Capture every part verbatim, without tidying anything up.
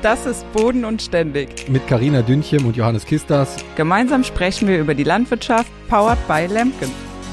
Das ist Boden und Ständig. Mit Carina Dünchem und Johannes Kistas. Gemeinsam sprechen wir über die Landwirtschaft, powered by Lemken.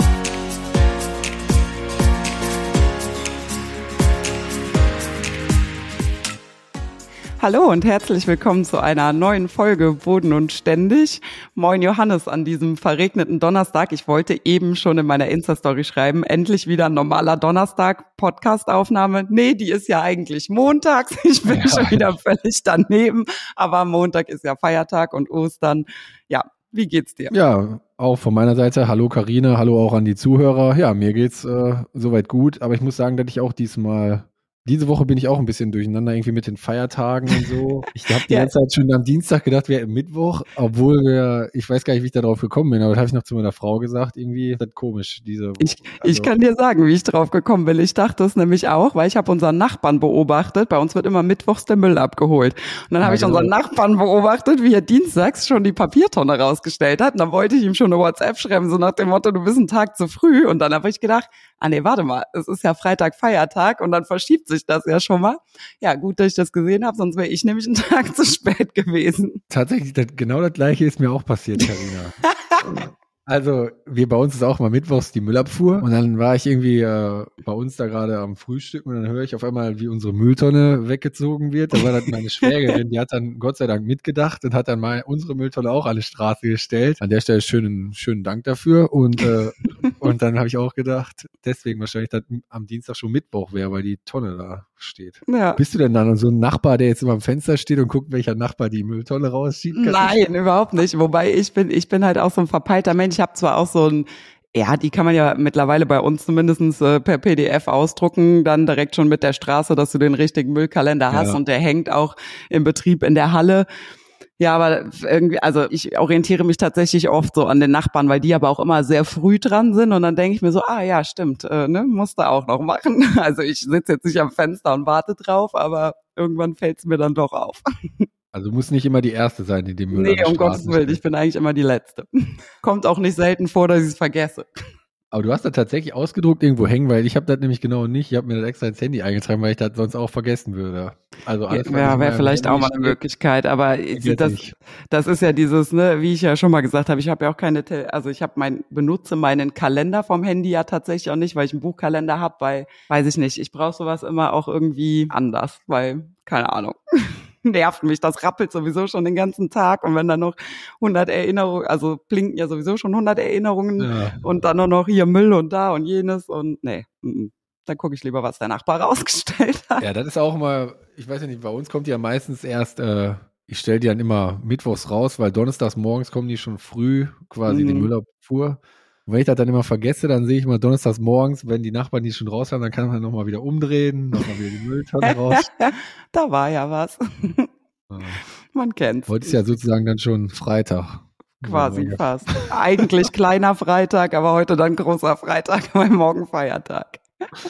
Hallo und herzlich willkommen zu einer neuen Folge Boden und Ständig. Moin Johannes an diesem verregneten Donnerstag. Ich wollte eben schon in meiner Insta-Story schreiben, endlich wieder ein normaler Donnerstag, Podcast-Aufnahme. Nee, die ist ja eigentlich montags. Ich bin ja schon wieder völlig daneben. Aber Montag ist ja Feiertag und Ostern. Ja, wie geht's dir? Ja, auch von meiner Seite. Hallo Carina, hallo auch an die Zuhörer. Ja, mir geht's äh, soweit gut. Aber ich muss sagen, dass ich auch diesmal... Diese Woche bin ich auch ein bisschen durcheinander, irgendwie mit den Feiertagen und so. Ich habe die ja. ganze Zeit schon am Dienstag gedacht, wäre Mittwoch, obwohl wir, ich weiß gar nicht, wie ich da drauf gekommen bin, aber das habe ich noch zu meiner Frau gesagt, irgendwie ist das komisch, diese Woche. Ich, also, ich kann dir sagen, wie ich drauf gekommen bin. Ich dachte es nämlich auch, weil ich habe unseren Nachbarn beobachtet, bei uns wird immer mittwochs der Müll abgeholt. Und dann habe ich unseren Nachbarn beobachtet, wie er dienstags schon die Papiertonne rausgestellt hat. Und dann wollte ich ihm schon eine WhatsApp schreiben, so nach dem Motto, du bist einen Tag zu früh. Und dann habe ich gedacht, ah nee, warte mal, es ist ja Freitag Feiertag und dann verschiebt sich das ja schon mal. Ja, gut, dass ich das gesehen habe, sonst wäre ich nämlich einen Tag zu spät gewesen. Tatsächlich, das, genau das Gleiche ist mir auch passiert, Carina. Also, wir bei uns ist auch mal mittwochs die Müllabfuhr und dann war ich irgendwie äh, bei uns da gerade am Frühstück und dann höre ich auf einmal, wie unsere Mülltonne weggezogen wird. Da war dann meine Schwägerin, die hat dann Gott sei Dank mitgedacht und hat dann mal unsere Mülltonne auch an die Straße gestellt. An der Stelle schönen schönen Dank dafür und äh, und dann habe ich auch gedacht, deswegen wahrscheinlich, dass am Dienstag schon Mittwoch wäre, weil die Tonne da steht. Ja. Bist du denn dann so ein Nachbar, der jetzt immer am Fenster steht und guckt, welcher Nachbar die Mülltonne rausschiebt? Nein, überhaupt nicht. Wobei ich bin, ich bin halt auch so ein verpeilter Mensch. Ich habe zwar auch so ein, ja, die kann man ja mittlerweile bei uns zumindest äh, per P D F ausdrucken, dann direkt schon mit der Straße, dass du den richtigen Müllkalender hast ja. Und der hängt auch im Betrieb in der Halle. Ja, aber irgendwie, also ich orientiere mich tatsächlich oft so an den Nachbarn, weil die aber auch immer sehr früh dran sind und dann denke ich mir so, ah ja, stimmt, äh, ne, musst du auch noch machen. Also ich sitze jetzt nicht am Fenster und warte drauf, aber irgendwann fällt es mir dann doch auf. Also muss nicht immer die Erste sein, die den Müll Nee, um Gottes Willen, ich bin eigentlich immer die Letzte. Kommt auch nicht selten vor, dass ich es vergesse. Aber du hast da tatsächlich ausgedruckt irgendwo hängen, weil ich habe das nämlich genau nicht. Ich habe mir das extra ins Handy eingetragen, weil ich das sonst auch vergessen würde. Also alles, ja, wäre vielleicht auch mal eine Möglichkeit, aber das, das ist ja dieses, ne, wie ich ja schon mal gesagt habe, ich habe ja auch keine, also ich habe mein, benutze meinen Kalender vom Handy ja tatsächlich auch nicht, weil ich einen Buchkalender habe, weil, weiß ich nicht, ich brauche sowas immer auch irgendwie anders, weil, keine Ahnung. Nervt mich, das rappelt sowieso schon den ganzen Tag und wenn dann noch hundert Erinnerungen, also blinken ja sowieso schon hundert Erinnerungen ja. Und dann nur noch hier Müll und da und jenes und nee, dann gucke ich lieber, was der Nachbar rausgestellt hat. Ja, das ist auch immer, ich weiß ja nicht, bei uns kommt die ja meistens erst, äh, ich stelle die dann immer mittwochs raus, weil donnerstags morgens kommen die schon früh, quasi mhm. die Müllabfuhr. Und wenn ich das dann immer vergesse, dann sehe ich mal donnerstags morgens, wenn die Nachbarn die schon raus haben, dann kann man nochmal wieder umdrehen, nochmal wieder die Mülltonne raus. Da war ja was. Ja. Man kennt's. Heute ist ja sozusagen dann schon Freitag. Quasi ja, fast. Eigentlich kleiner Freitag, aber heute dann großer Freitag, weil morgen Feiertag.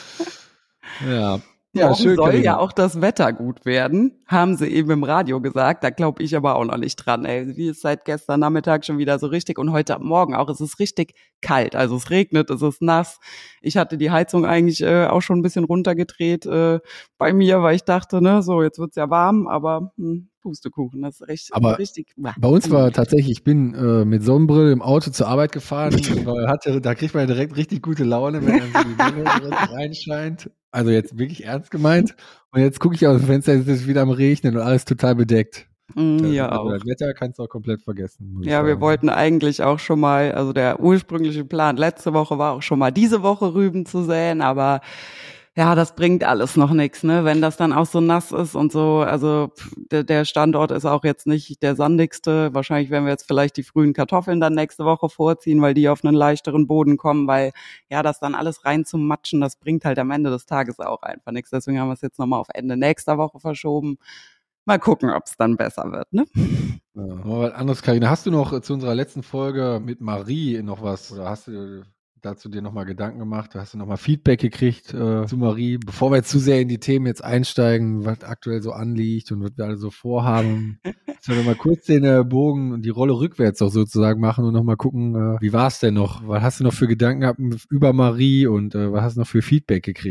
Ja. Ja, morgen schön, soll ja auch das Wetter gut werden, haben sie eben im Radio gesagt. Da glaube ich aber auch noch nicht dran. Ey, wie ist seit gestern Nachmittag schon wieder so richtig und heute Morgen auch. Es ist richtig kalt. Also es regnet, es ist nass. Ich hatte die Heizung eigentlich äh, auch schon ein bisschen runtergedreht äh, bei mir, weil ich dachte, ne, so jetzt wird's ja warm, aber hm, Pustekuchen, das ist richtig. Aber richtig, bei uns war tatsächlich, ich bin äh, mit Sonnenbrille im Auto zur Arbeit gefahren, weil hatte, da kriegt man direkt richtig gute Laune, wenn dann so die Sonne reinscheint. Also jetzt wirklich ernst gemeint. Und jetzt gucke ich aus dem Fenster, es ist wieder am Regnen und alles total bedeckt. Mm, ja, also auch. Das Wetter kannst du auch komplett vergessen. Ja, wir wollten eigentlich auch schon mal, also der ursprüngliche Plan letzte Woche war auch schon mal diese Woche Rüben zu säen, aber ja, das bringt alles noch nichts, ne? Wenn das dann auch so nass ist und so, also der, der Standort ist auch jetzt nicht der sandigste. Wahrscheinlich werden wir jetzt vielleicht die frühen Kartoffeln dann nächste Woche vorziehen, weil die auf einen leichteren Boden kommen, weil ja, das dann alles rein zum Matschen, das bringt halt am Ende des Tages auch einfach nichts. Deswegen haben wir es jetzt nochmal auf Ende nächster Woche verschoben. Mal gucken, ob es dann besser wird, ne? Ja, mal was anderes, Carina. Hast du noch zu unserer letzten Folge mit Marie noch was, oder hast du dazu dir nochmal Gedanken gemacht? Hast du nochmal Feedback gekriegt äh, zu Marie? Bevor wir jetzt zu sehr in die Themen jetzt einsteigen, was aktuell so anliegt und was wir alle so vorhaben, sollen wir mal kurz den äh, Bogen und die Rolle rückwärts auch sozusagen machen und nochmal gucken, äh, wie war es denn noch? Was hast du noch für Gedanken gehabt über Marie und äh, was hast du noch für Feedback gekriegt?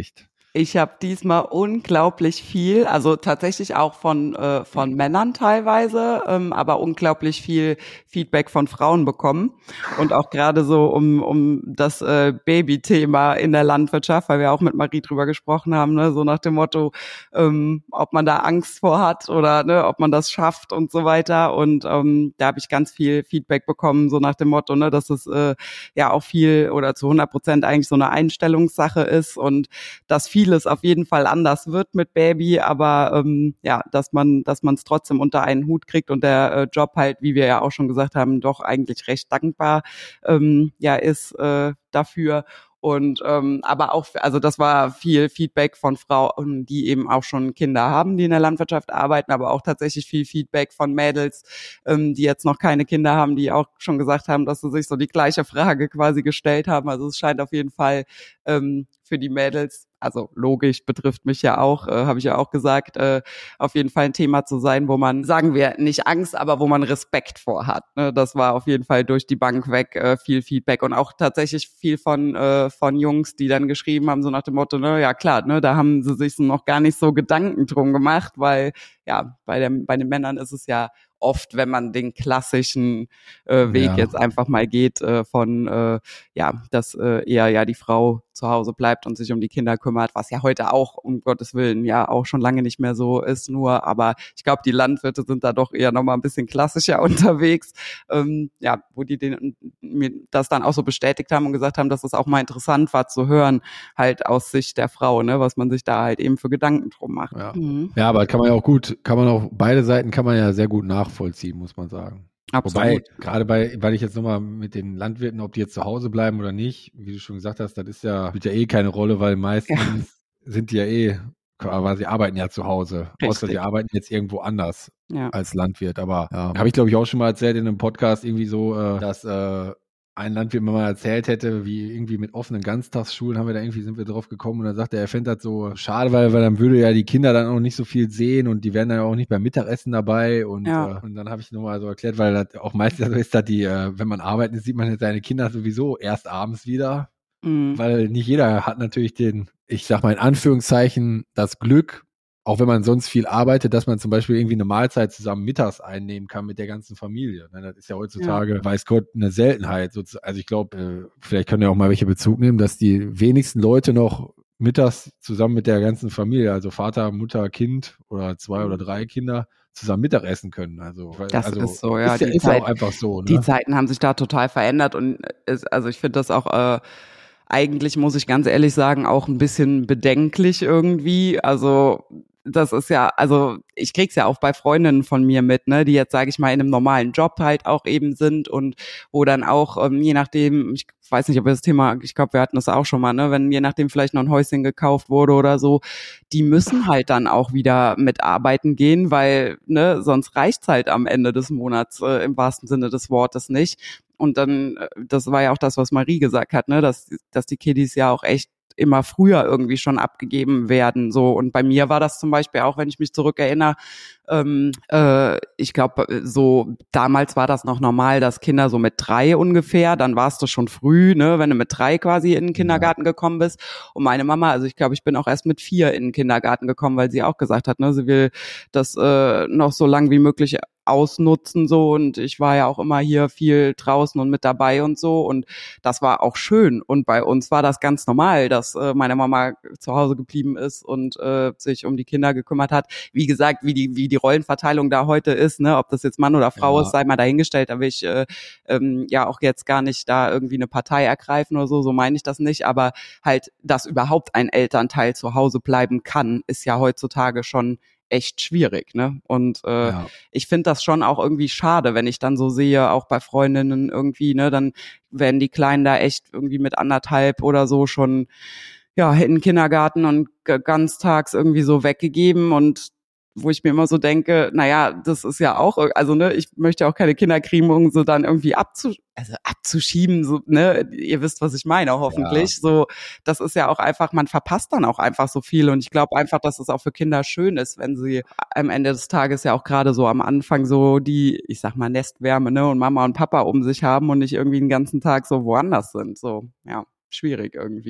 Ich habe diesmal unglaublich viel, also tatsächlich auch von äh, von Männern teilweise, ähm, aber unglaublich viel Feedback von Frauen bekommen und auch gerade so um um das äh, Baby-Thema in der Landwirtschaft, weil wir auch mit Marie drüber gesprochen haben, ne, so nach dem Motto, ähm, ob man da Angst vor hat oder ne, ob man das schafft und so weiter. Und ähm, da habe ich ganz viel Feedback bekommen, so nach dem Motto, ne, dass es äh, ja auch viel oder zu hundert Prozent eigentlich so eine Einstellungssache ist und dass vieles auf jeden Fall anders wird mit Baby, aber ähm, ja, dass man, dass man es trotzdem unter einen Hut kriegt und der äh, Job halt, wie wir ja auch schon gesagt haben, doch eigentlich recht dankbar ähm, ja ist äh, dafür. Und ähm, aber auch, also das war viel Feedback von Frauen, die eben auch schon Kinder haben, die in der Landwirtschaft arbeiten, aber auch tatsächlich viel Feedback von Mädels, ähm, die jetzt noch keine Kinder haben, die auch schon gesagt haben, dass sie sich so die gleiche Frage quasi gestellt haben. Also es scheint auf jeden Fall ähm, für die Mädels, also logisch, betrifft mich ja auch, äh, habe ich ja auch gesagt, äh, auf jeden Fall ein Thema zu sein, wo man, sagen wir, nicht Angst, aber wo man Respekt vor hat. Ne? Das war auf jeden Fall durch die Bank weg äh, viel Feedback und auch tatsächlich viel von äh, von Jungs, die dann geschrieben haben, so nach dem Motto, ne, ja klar, ne, da haben sie sich noch gar nicht so Gedanken drum gemacht, weil ja, bei, der, bei den Männern ist es ja oft, wenn man den klassischen äh, Weg ja. jetzt einfach mal geht, äh, von äh, ja, dass äh, eher ja die Frau zu Hause bleibt und sich um die Kinder kümmert, was ja heute auch, um Gottes Willen, ja auch schon lange nicht mehr so ist, nur, aber ich glaube, die Landwirte sind da doch eher nochmal ein bisschen klassischer unterwegs, ähm, ja, wo die den, mir das dann auch so bestätigt haben und gesagt haben, dass es auch mal interessant war zu hören, halt aus Sicht der Frau, ne, was man sich da halt eben für Gedanken drum macht. Ja, mhm. ja, aber kann man ja auch gut, kann man auch, beide Seiten kann man ja sehr gut nachvollziehen, muss man sagen. Absolut. Wobei, gerade bei, weil ich jetzt nochmal mit den Landwirten, ob die jetzt zu Hause bleiben oder nicht, wie du schon gesagt hast, das ist ja, spielt ja eh keine Rolle, weil meistens ja. sind die ja eh, aber sie arbeiten ja zu Hause. Richtig. Außer sie arbeiten jetzt irgendwo anders ja. als Landwirt. Aber ja, habe ich glaube ich auch schon mal erzählt in einem Podcast irgendwie so, äh, dass äh, ein Landwirt mir mal erzählt hätte, wie irgendwie mit offenen Ganztagsschulen haben wir da irgendwie, sind wir drauf gekommen und dann sagte er, er fände das so schade, weil, weil dann würde ja die Kinder dann auch nicht so viel sehen und die wären dann auch nicht beim Mittagessen dabei und, ja. äh, und dann habe ich nochmal so erklärt, weil das auch meistens so ist, dass die, äh, wenn man arbeitet, sieht man seine Kinder sowieso erst abends wieder, mhm. weil nicht jeder hat natürlich den, ich sag mal in Anführungszeichen, das Glück, auch wenn man sonst viel arbeitet, dass man zum Beispiel irgendwie eine Mahlzeit zusammen mittags einnehmen kann mit der ganzen Familie. Das ist ja heutzutage, ja. weiß Gott, eine Seltenheit. Also ich glaube, vielleicht können ja auch mal welche Bezug nehmen, dass die wenigsten Leute noch mittags zusammen mit der ganzen Familie, also Vater, Mutter, Kind oder zwei oder drei Kinder, zusammen Mittagessen können. Also das also, ist so, ja. Ist ja, die ist Zeit, auch einfach so. Ne? Die Zeiten haben sich da total verändert und es, also ich finde das auch äh, eigentlich, muss ich ganz ehrlich sagen, auch ein bisschen bedenklich irgendwie. Also das ist ja, also ich krieg's ja auch bei Freundinnen von mir mit, ne, die jetzt, sage ich mal, in einem normalen Job halt auch eben sind und wo dann auch, ähm, je nachdem, ich weiß nicht, ob wir das Thema, ich glaube, wir hatten das auch schon mal, ne, wenn je nachdem vielleicht noch ein Häuschen gekauft wurde oder so, die müssen halt dann auch wieder mit arbeiten gehen, weil, ne, sonst reicht's halt am Ende des Monats äh, im wahrsten Sinne des Wortes nicht. Und dann, das war ja auch das, was Marie gesagt hat, ne, dass, dass die Kiddies ja auch echt immer früher irgendwie schon abgegeben werden, so. Und bei mir war das zum Beispiel auch, wenn ich mich zurückerinnere, ähm, äh, ich glaube, so damals war das noch normal, dass Kinder so mit drei ungefähr, dann warst du schon früh, ne, wenn du mit drei quasi in den Kindergarten ja. gekommen bist. Und meine Mama, also ich glaube, ich bin auch erst mit vier in den Kindergarten gekommen, weil sie auch gesagt hat, ne, sie will das äh, noch so lang wie möglich ausnutzen so und ich war ja auch immer hier viel draußen und mit dabei und so und das war auch schön und bei uns war das ganz normal, dass äh, meine Mama zu Hause geblieben ist und äh, sich um die Kinder gekümmert hat. Wie gesagt, wie die wie die Rollenverteilung da heute ist, ne, ob das jetzt Mann oder Frau ja. ist, sei mal dahingestellt, da will ich äh, ähm, ja auch jetzt gar nicht da irgendwie eine Partei ergreifen oder so, so meine ich das nicht, aber halt, dass überhaupt ein Elternteil zu Hause bleiben kann, ist ja heutzutage schon echt schwierig, ne? Und äh, ja. ich finde das schon auch irgendwie schade, wenn ich dann so sehe, auch bei Freundinnen irgendwie, ne, dann werden die Kleinen da echt irgendwie mit anderthalb oder so schon ja in den Kindergarten und g- ganztags irgendwie so weggegeben und wo ich mir immer so denke, naja, das ist ja auch, also ne, ich möchte auch keine Kinder kriegen, um so dann irgendwie abzu, also abzuschieben, so, ne, ihr wisst, was ich meine, hoffentlich. Ja. So, das ist ja auch einfach, man verpasst dann auch einfach so viel und ich glaube einfach, dass es auch für Kinder schön ist, wenn sie am Ende des Tages ja auch gerade so am Anfang so die, ich sag mal, Nestwärme, ne, und Mama und Papa um sich haben und nicht irgendwie den ganzen Tag so woanders sind, so, ja, schwierig irgendwie.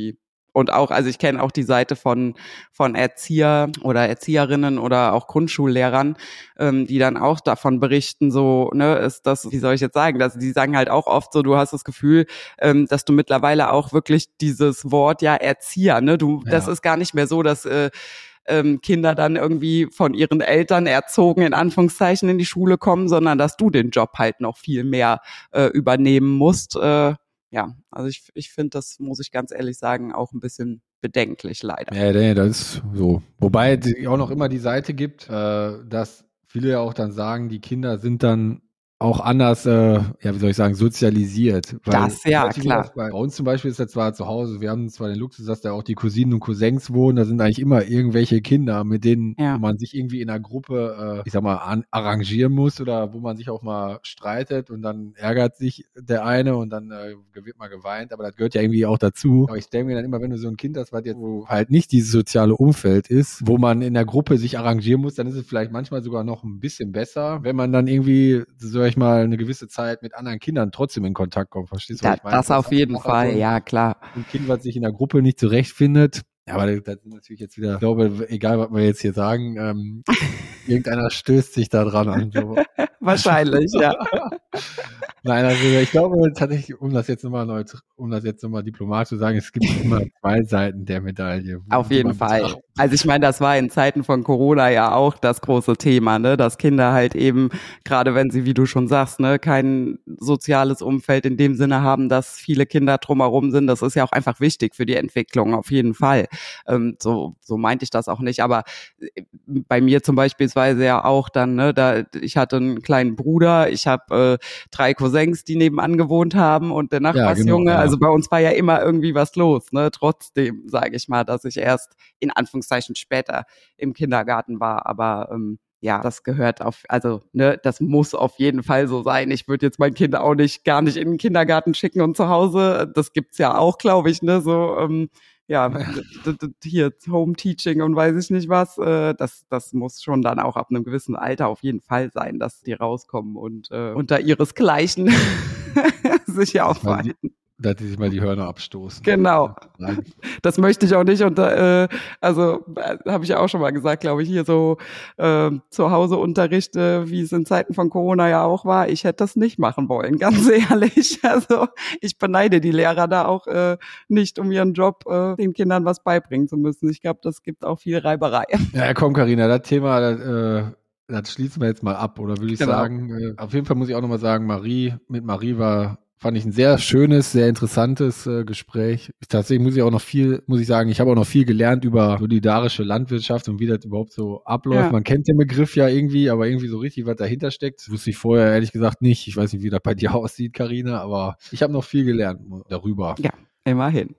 Und auch, also ich kenne auch die Seite von von Erzieher oder Erzieherinnen oder auch Grundschullehrern, ähm, die dann auch davon berichten, so, ne, ist das, wie soll ich jetzt sagen, dass die sagen halt auch oft so, du hast das Gefühl, ähm, dass du mittlerweile auch wirklich dieses Wort ja Erzieher, ne, du, ja. Das ist gar nicht mehr so, dass äh, ähm, Kinder dann irgendwie von ihren Eltern erzogen in Anführungszeichen in die Schule kommen, sondern dass du den Job halt noch viel mehr äh, übernehmen musst. Äh, Ja, also ich, ich finde, das muss ich ganz ehrlich sagen, auch ein bisschen bedenklich, leider. Ja, nee, das ist so. Wobei es auch noch immer die Seite gibt, äh, dass viele ja auch dann sagen, die Kinder sind dann auch anders, äh, ja, wie soll ich sagen, sozialisiert. Weil, das, ja, klar. Gesagt, bei uns zum Beispiel ist das zwar zu Hause, wir haben zwar den Luxus, dass da auch die Cousinen und Cousins wohnen, da sind eigentlich immer irgendwelche Kinder, mit denen ja. man sich irgendwie in einer Gruppe, äh, ich sag mal, an, arrangieren muss oder wo man sich auch mal streitet und dann ärgert sich der eine und dann äh, wird mal geweint, aber das gehört ja irgendwie auch dazu. Aber ich denke mir dann immer, wenn du so ein Kind hast, was jetzt wo halt nicht dieses soziale Umfeld ist, wo man in der Gruppe sich arrangieren muss, dann ist es vielleicht manchmal sogar noch ein bisschen besser, wenn man dann irgendwie so ich mal eine gewisse Zeit mit anderen Kindern trotzdem in Kontakt kommt. Verstehst du, da, was ich meine? Das, das auf jeden Fall, so ein, ja, klar. Ein Kind, was sich in der Gruppe nicht zurechtfindet. Ja, aber das ist natürlich jetzt wieder, ich glaube, egal, was wir jetzt hier sagen, ähm, irgendeiner stößt sich da dran an. So. Wahrscheinlich, ja. Nein, also ich glaube tatsächlich, um das jetzt nochmal neu, um das jetzt nochmal diplomatisch zu sagen, es gibt immer zwei Seiten der Medaille. Auf jeden Fall. Betrachtet. Also ich meine, das war in Zeiten von Corona ja auch das große Thema, ne, dass Kinder halt eben, gerade wenn sie, wie du schon sagst, ne, kein soziales Umfeld in dem Sinne haben, dass viele Kinder drumherum sind. Das ist ja auch einfach wichtig für die Entwicklung, auf jeden Fall. Ähm, so, so meinte ich das auch nicht. Aber bei mir zum Beispielsweise ja auch dann, ne, da ich hatte einen kleinen Bruder, ich habe äh, drei Cousins, die nebenan gewohnt haben und der Nachbarsjunge. Ja, genau, ja. Also bei uns war ja immer irgendwie was los, ne. Trotzdem sage ich mal, dass ich erst in Anführungszeichen später im Kindergarten war, aber ähm, ja, das gehört auf, also ne, das muss auf jeden Fall so sein. Ich würde jetzt mein Kind auch nicht gar nicht in den Kindergarten schicken und zu Hause, das gibt's ja auch, glaube ich, ne, so ähm, ja, hier Home Teaching und weiß ich nicht was, äh, das das muss schon dann auch ab einem gewissen Alter auf jeden Fall sein, dass die rauskommen und äh, unter ihresgleichen sich ja auch verhalten. Dass die sich mal die Hörner abstoßen. Genau. Das möchte ich auch nicht. Und äh, also äh, habe ich ja auch schon mal gesagt, glaube ich, hier so äh, zu Hause Unterricht, äh, wie es in Zeiten von Corona ja auch war. Ich hätte das nicht machen wollen, ganz ehrlich. Also ich beneide die Lehrer da auch äh, nicht, um ihren Job äh, den Kindern was beibringen zu müssen. Ich glaube, das gibt auch viel Reiberei. Ja, komm, Carina, das Thema, das, äh, das schließen wir jetzt mal ab, oder würde ich genau. sagen. Äh, auf jeden Fall muss ich auch nochmal sagen, Marie, mit Marie war fand ich ein sehr schönes, sehr interessantes äh, Gespräch. Ich, tatsächlich muss ich auch noch viel, muss ich sagen, ich habe auch noch viel gelernt über solidarische Landwirtschaft und wie das überhaupt so abläuft. Ja. Man kennt den Begriff ja irgendwie, aber irgendwie so richtig, was dahinter steckt, wusste ich vorher ehrlich gesagt nicht. Ich weiß nicht, wie das bei dir aussieht, Carina, aber ich habe noch viel gelernt darüber. Ja, immerhin.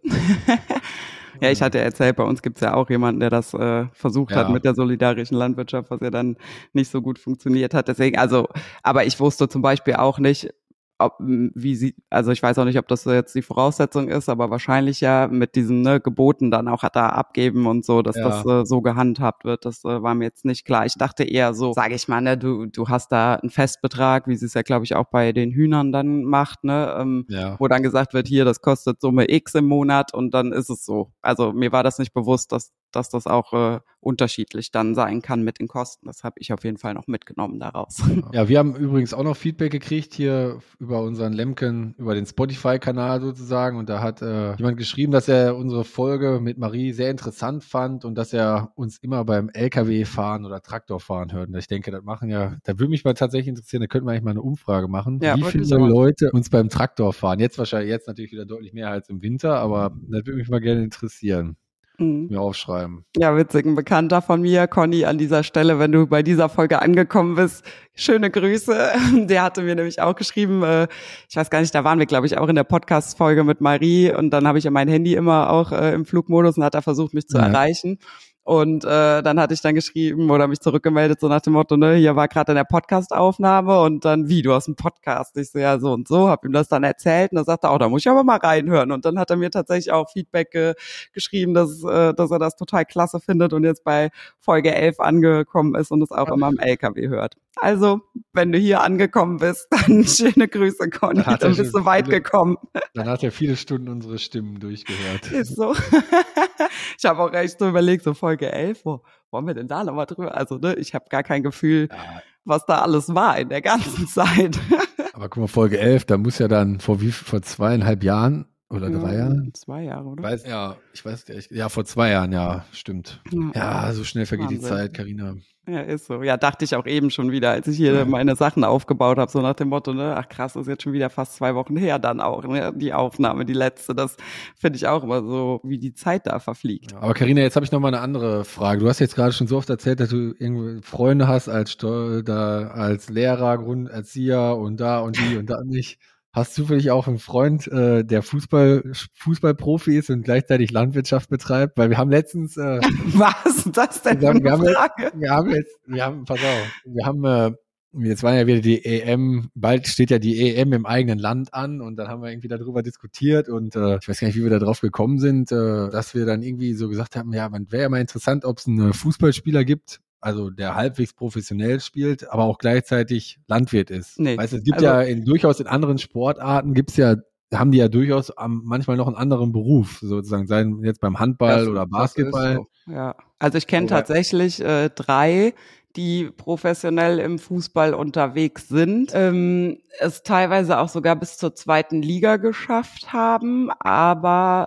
Ja, ich hatte erzählt, bei uns gibt's ja auch jemanden, der das äh, versucht ja. hat mit der solidarischen Landwirtschaft, was ja dann nicht so gut funktioniert hat. Deswegen, also, aber ich wusste zum Beispiel auch nicht, ob, wie sie, also ich weiß auch nicht, ob das jetzt die Voraussetzung ist, aber wahrscheinlich ja mit diesen ne, Geboten dann auch da abgeben und so, dass ja. das äh, so gehandhabt wird, das äh, war mir jetzt nicht klar. Ich dachte eher so, sage ich mal, ne, du du hast da einen Festbetrag, wie sie es ja, glaube ich, auch bei den Hühnern dann macht, ne, ähm, ja. wo dann gesagt wird, hier, das kostet Summe X im Monat und dann ist es so. Also mir war das nicht bewusst, dass dass das auch äh, unterschiedlich dann sein kann mit den Kosten. Das habe ich auf jeden Fall noch mitgenommen daraus. Ja, wir haben übrigens auch noch Feedback gekriegt hier über unseren Lemken, über den Spotify-Kanal sozusagen. Und da hat äh, jemand geschrieben, dass er unsere Folge mit Marie sehr interessant fand und dass er uns immer beim L K W-Fahren oder Traktorfahren hört. Und ich denke, das machen ja, da würde mich mal tatsächlich interessieren, da könnten wir eigentlich mal eine Umfrage machen. Ja, wie viele Leute uns beim Traktorfahren, jetzt wahrscheinlich, jetzt natürlich wieder deutlich mehr als im Winter, aber das würde mich mal gerne interessieren. Mhm. Mir aufschreiben. Ja, witzig. Ein Bekannter von mir, Conny, an dieser Stelle, wenn du bei dieser Folge angekommen bist, schöne Grüße. Der hatte mir nämlich auch geschrieben, äh, ich weiß gar nicht, da waren wir, glaube ich, auch in der Podcast-Folge mit Marie und dann habe ich ja mein Handy immer auch äh, im Flugmodus und hat er versucht, mich zu ja. erreichen. Und äh, dann hatte ich dann geschrieben oder mich zurückgemeldet, so nach dem Motto, ne, hier war gerade in der Podcast-Aufnahme und dann, wie, du hast einen Podcast? Ich so, ja, so und so, hab ihm das dann erzählt und dann sagte er, oh, da muss ich aber mal reinhören. Und dann hat er mir tatsächlich auch Feedback ge- geschrieben, dass, äh, dass er das total klasse findet und jetzt bei Folge elf angekommen ist und es auch immer im L K W hört. Also, wenn du hier angekommen bist, dann schöne Grüße, Conny, dann, dann bist du weit viele, gekommen. Dann hat er viele Stunden unsere Stimmen durchgehört. Ist so. Ich habe auch echt so überlegt, so Folge elf, wo wollen wir denn da nochmal drüber? Also, ne, ich habe gar kein Gefühl, ja, was da alles war in der ganzen Zeit. Aber guck mal, Folge elf, da muss ja dann vor wie vor zweieinhalb Jahren oder drei ja, Jahren? Zwei Jahre, oder? Weiß, ja, ich weiß nicht. Ja, vor zwei Jahren, ja, stimmt. Ja, ja so schnell vergeht Wahnsinn. Die Zeit, Carina. Ja, ist so. Ja, dachte ich auch eben schon wieder, als ich hier ja. meine Sachen aufgebaut habe, so nach dem Motto, ne, ach krass, ist jetzt schon wieder fast zwei Wochen her dann auch, ne, die Aufnahme, die letzte. Das finde ich auch immer so, wie die Zeit da verfliegt. Ja, aber Carina, jetzt habe ich noch mal eine andere Frage. Du hast jetzt gerade schon so oft erzählt, dass du irgendwie Freunde hast als Steu- da als Lehrer, Grunderzieher und da und die und da nicht. Hast du zufällig auch einen Freund, äh, der Fußball Fußballprofi ist und gleichzeitig Landwirtschaft betreibt? Weil wir haben letztens äh, was ist das denn wir für haben, eine wir Frage? Haben jetzt, wir haben jetzt, wir haben, pass auf, wir haben äh, jetzt war ja wieder die E M, bald steht ja die E M im eigenen Land an und dann haben wir irgendwie darüber diskutiert und äh, ich weiß gar nicht, wie wir da drauf gekommen sind, äh, dass wir dann irgendwie so gesagt haben, ja, man wäre ja mal interessant, ob es einen Fußballspieler gibt, also der halbwegs professionell spielt, aber auch gleichzeitig Landwirt ist. Nee, weißt du, es gibt also, ja in, durchaus in anderen Sportarten gibt's ja, haben die ja durchaus am, manchmal noch einen anderen Beruf, sozusagen, seien jetzt beim Handball das, oder Basketball. So. Ja, also ich kenne tatsächlich äh, drei, die professionell im Fußball unterwegs sind, ähm, es teilweise auch sogar bis zur zweiten Liga geschafft haben, aber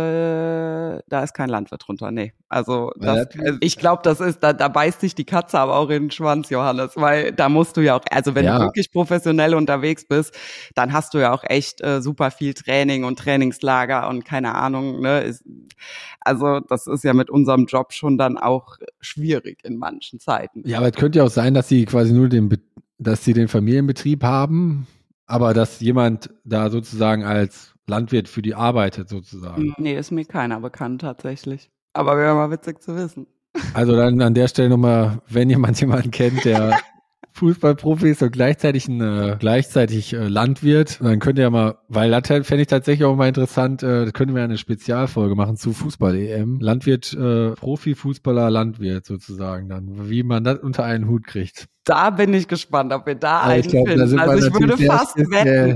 äh, da ist kein Landwirt drunter, nee. Also das, also ich glaube, das ist, da, da beißt sich die Katze aber auch in den Schwanz, Johannes, weil da musst du ja auch, also wenn ja. du wirklich professionell unterwegs bist, dann hast du ja auch echt äh, super viel Training und Trainingslager und keine Ahnung, ne, ist, also das ist ja mit unserem Job schon dann auch schwierig in manchen Zeiten. Ja, aber es könnte ja auch sein, dass sie quasi nur den, dass sie den Familienbetrieb haben, aber dass jemand da sozusagen als Landwirt für die arbeitet sozusagen. Nee, ist mir keiner bekannt tatsächlich. Aber wäre mal witzig zu wissen. Also dann an der Stelle nochmal, wenn jemand jemanden kennt, der Fußballprofi ist und gleichzeitig ein äh, gleichzeitig äh, Landwirt, dann könnt ihr ja mal, weil das fände ich tatsächlich auch mal interessant, äh, da können wir eine Spezialfolge machen zu Fußball-E M. Landwirt, äh, Profi-Fußballer, Landwirt sozusagen dann, wie man das unter einen Hut kriegt. Da bin ich gespannt, ob wir da einen glaub, finden. Also ich würde fast wetten,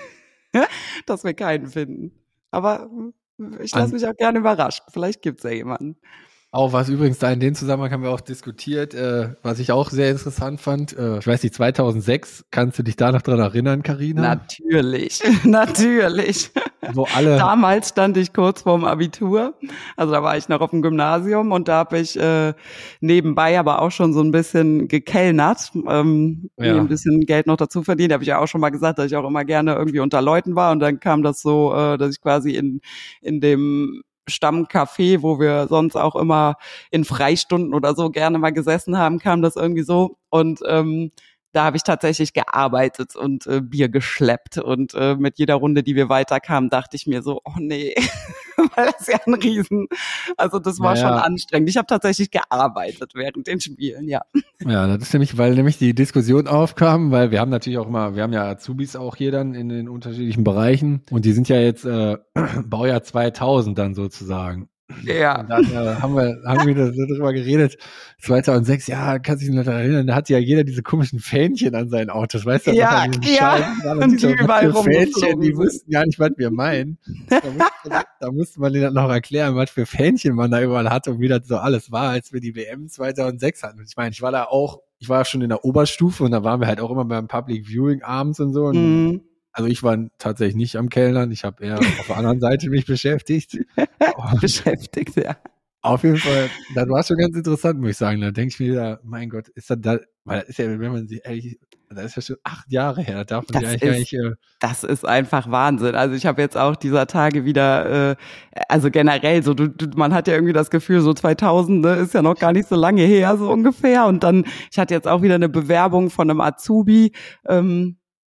dass wir keinen finden. Aber ich lasse mich auch gerne überraschen. Vielleicht gibt's ja jemanden. Auch was übrigens da in dem Zusammenhang haben wir auch diskutiert, äh, was ich auch sehr interessant fand. Äh, ich weiß nicht, zweitausendsechs, kannst du dich da noch dran erinnern, Carina? Natürlich, natürlich. Wo alle Damals stand ich kurz vorm Abitur, also da war ich noch auf dem Gymnasium und da habe ich äh, nebenbei aber auch schon so ein bisschen gekellnert, ähm, ja. mir ein bisschen Geld noch dazu verdient. Da habe ich ja auch schon mal gesagt, dass ich auch immer gerne irgendwie unter Leuten war und dann kam das so, äh, dass ich quasi in in dem Stammcafé, wo wir sonst auch immer in Freistunden oder so gerne mal gesessen haben, kam das irgendwie so und ähm, da habe ich tatsächlich gearbeitet und äh, Bier geschleppt und äh, mit jeder Runde, die wir weiterkamen, dachte ich mir so, oh nee, weil das ja ein Riesen, also das war naja. schon anstrengend. Ich habe tatsächlich gearbeitet während den Spielen, ja. Ja, das ist nämlich, weil nämlich die Diskussion aufkam, weil wir haben natürlich auch immer, wir haben ja Azubis auch hier dann in den unterschiedlichen Bereichen und die sind ja jetzt äh, Baujahr zweitausend dann sozusagen. Ja. Und dann äh, haben wir haben wir so drüber geredet, zweitausendsechs, ja, kannst du dich noch daran erinnern, da hatte ja jeder diese komischen Fähnchen an seinen Autos, weißt du? Ja, ja, und die überall Fähnchen, die wussten gar nicht, was wir meinen. Da musste, da musste man denen dann noch erklären, was für Fähnchen man da überall hatte und wie das so alles war, als wir die W M zweitausendsechs hatten. Und ich meine, ich war da auch, ich war schon in der Oberstufe und da waren wir halt auch immer beim Public Viewing abends und so und mhm. Also ich war tatsächlich nicht am Kellnern, ich habe eher auf der anderen Seite mich beschäftigt. Beschäftigt, ja. Auf jeden Fall, das war schon ganz interessant, muss ich sagen. Da denke ich mir wieder, mein Gott, ist das da, weil das ist ja, wenn man sich ehrlich, das ist ja schon acht Jahre her, da darf man sich eigentlich gar nicht. Äh, das ist einfach Wahnsinn. Also ich habe jetzt auch dieser Tage wieder, äh, also generell so, du, du, man hat ja irgendwie das Gefühl, so zweitausend, ne, ist ja noch gar nicht so lange her, so ungefähr. Und dann, ich hatte jetzt auch wieder eine Bewerbung von einem Azubi, ähm,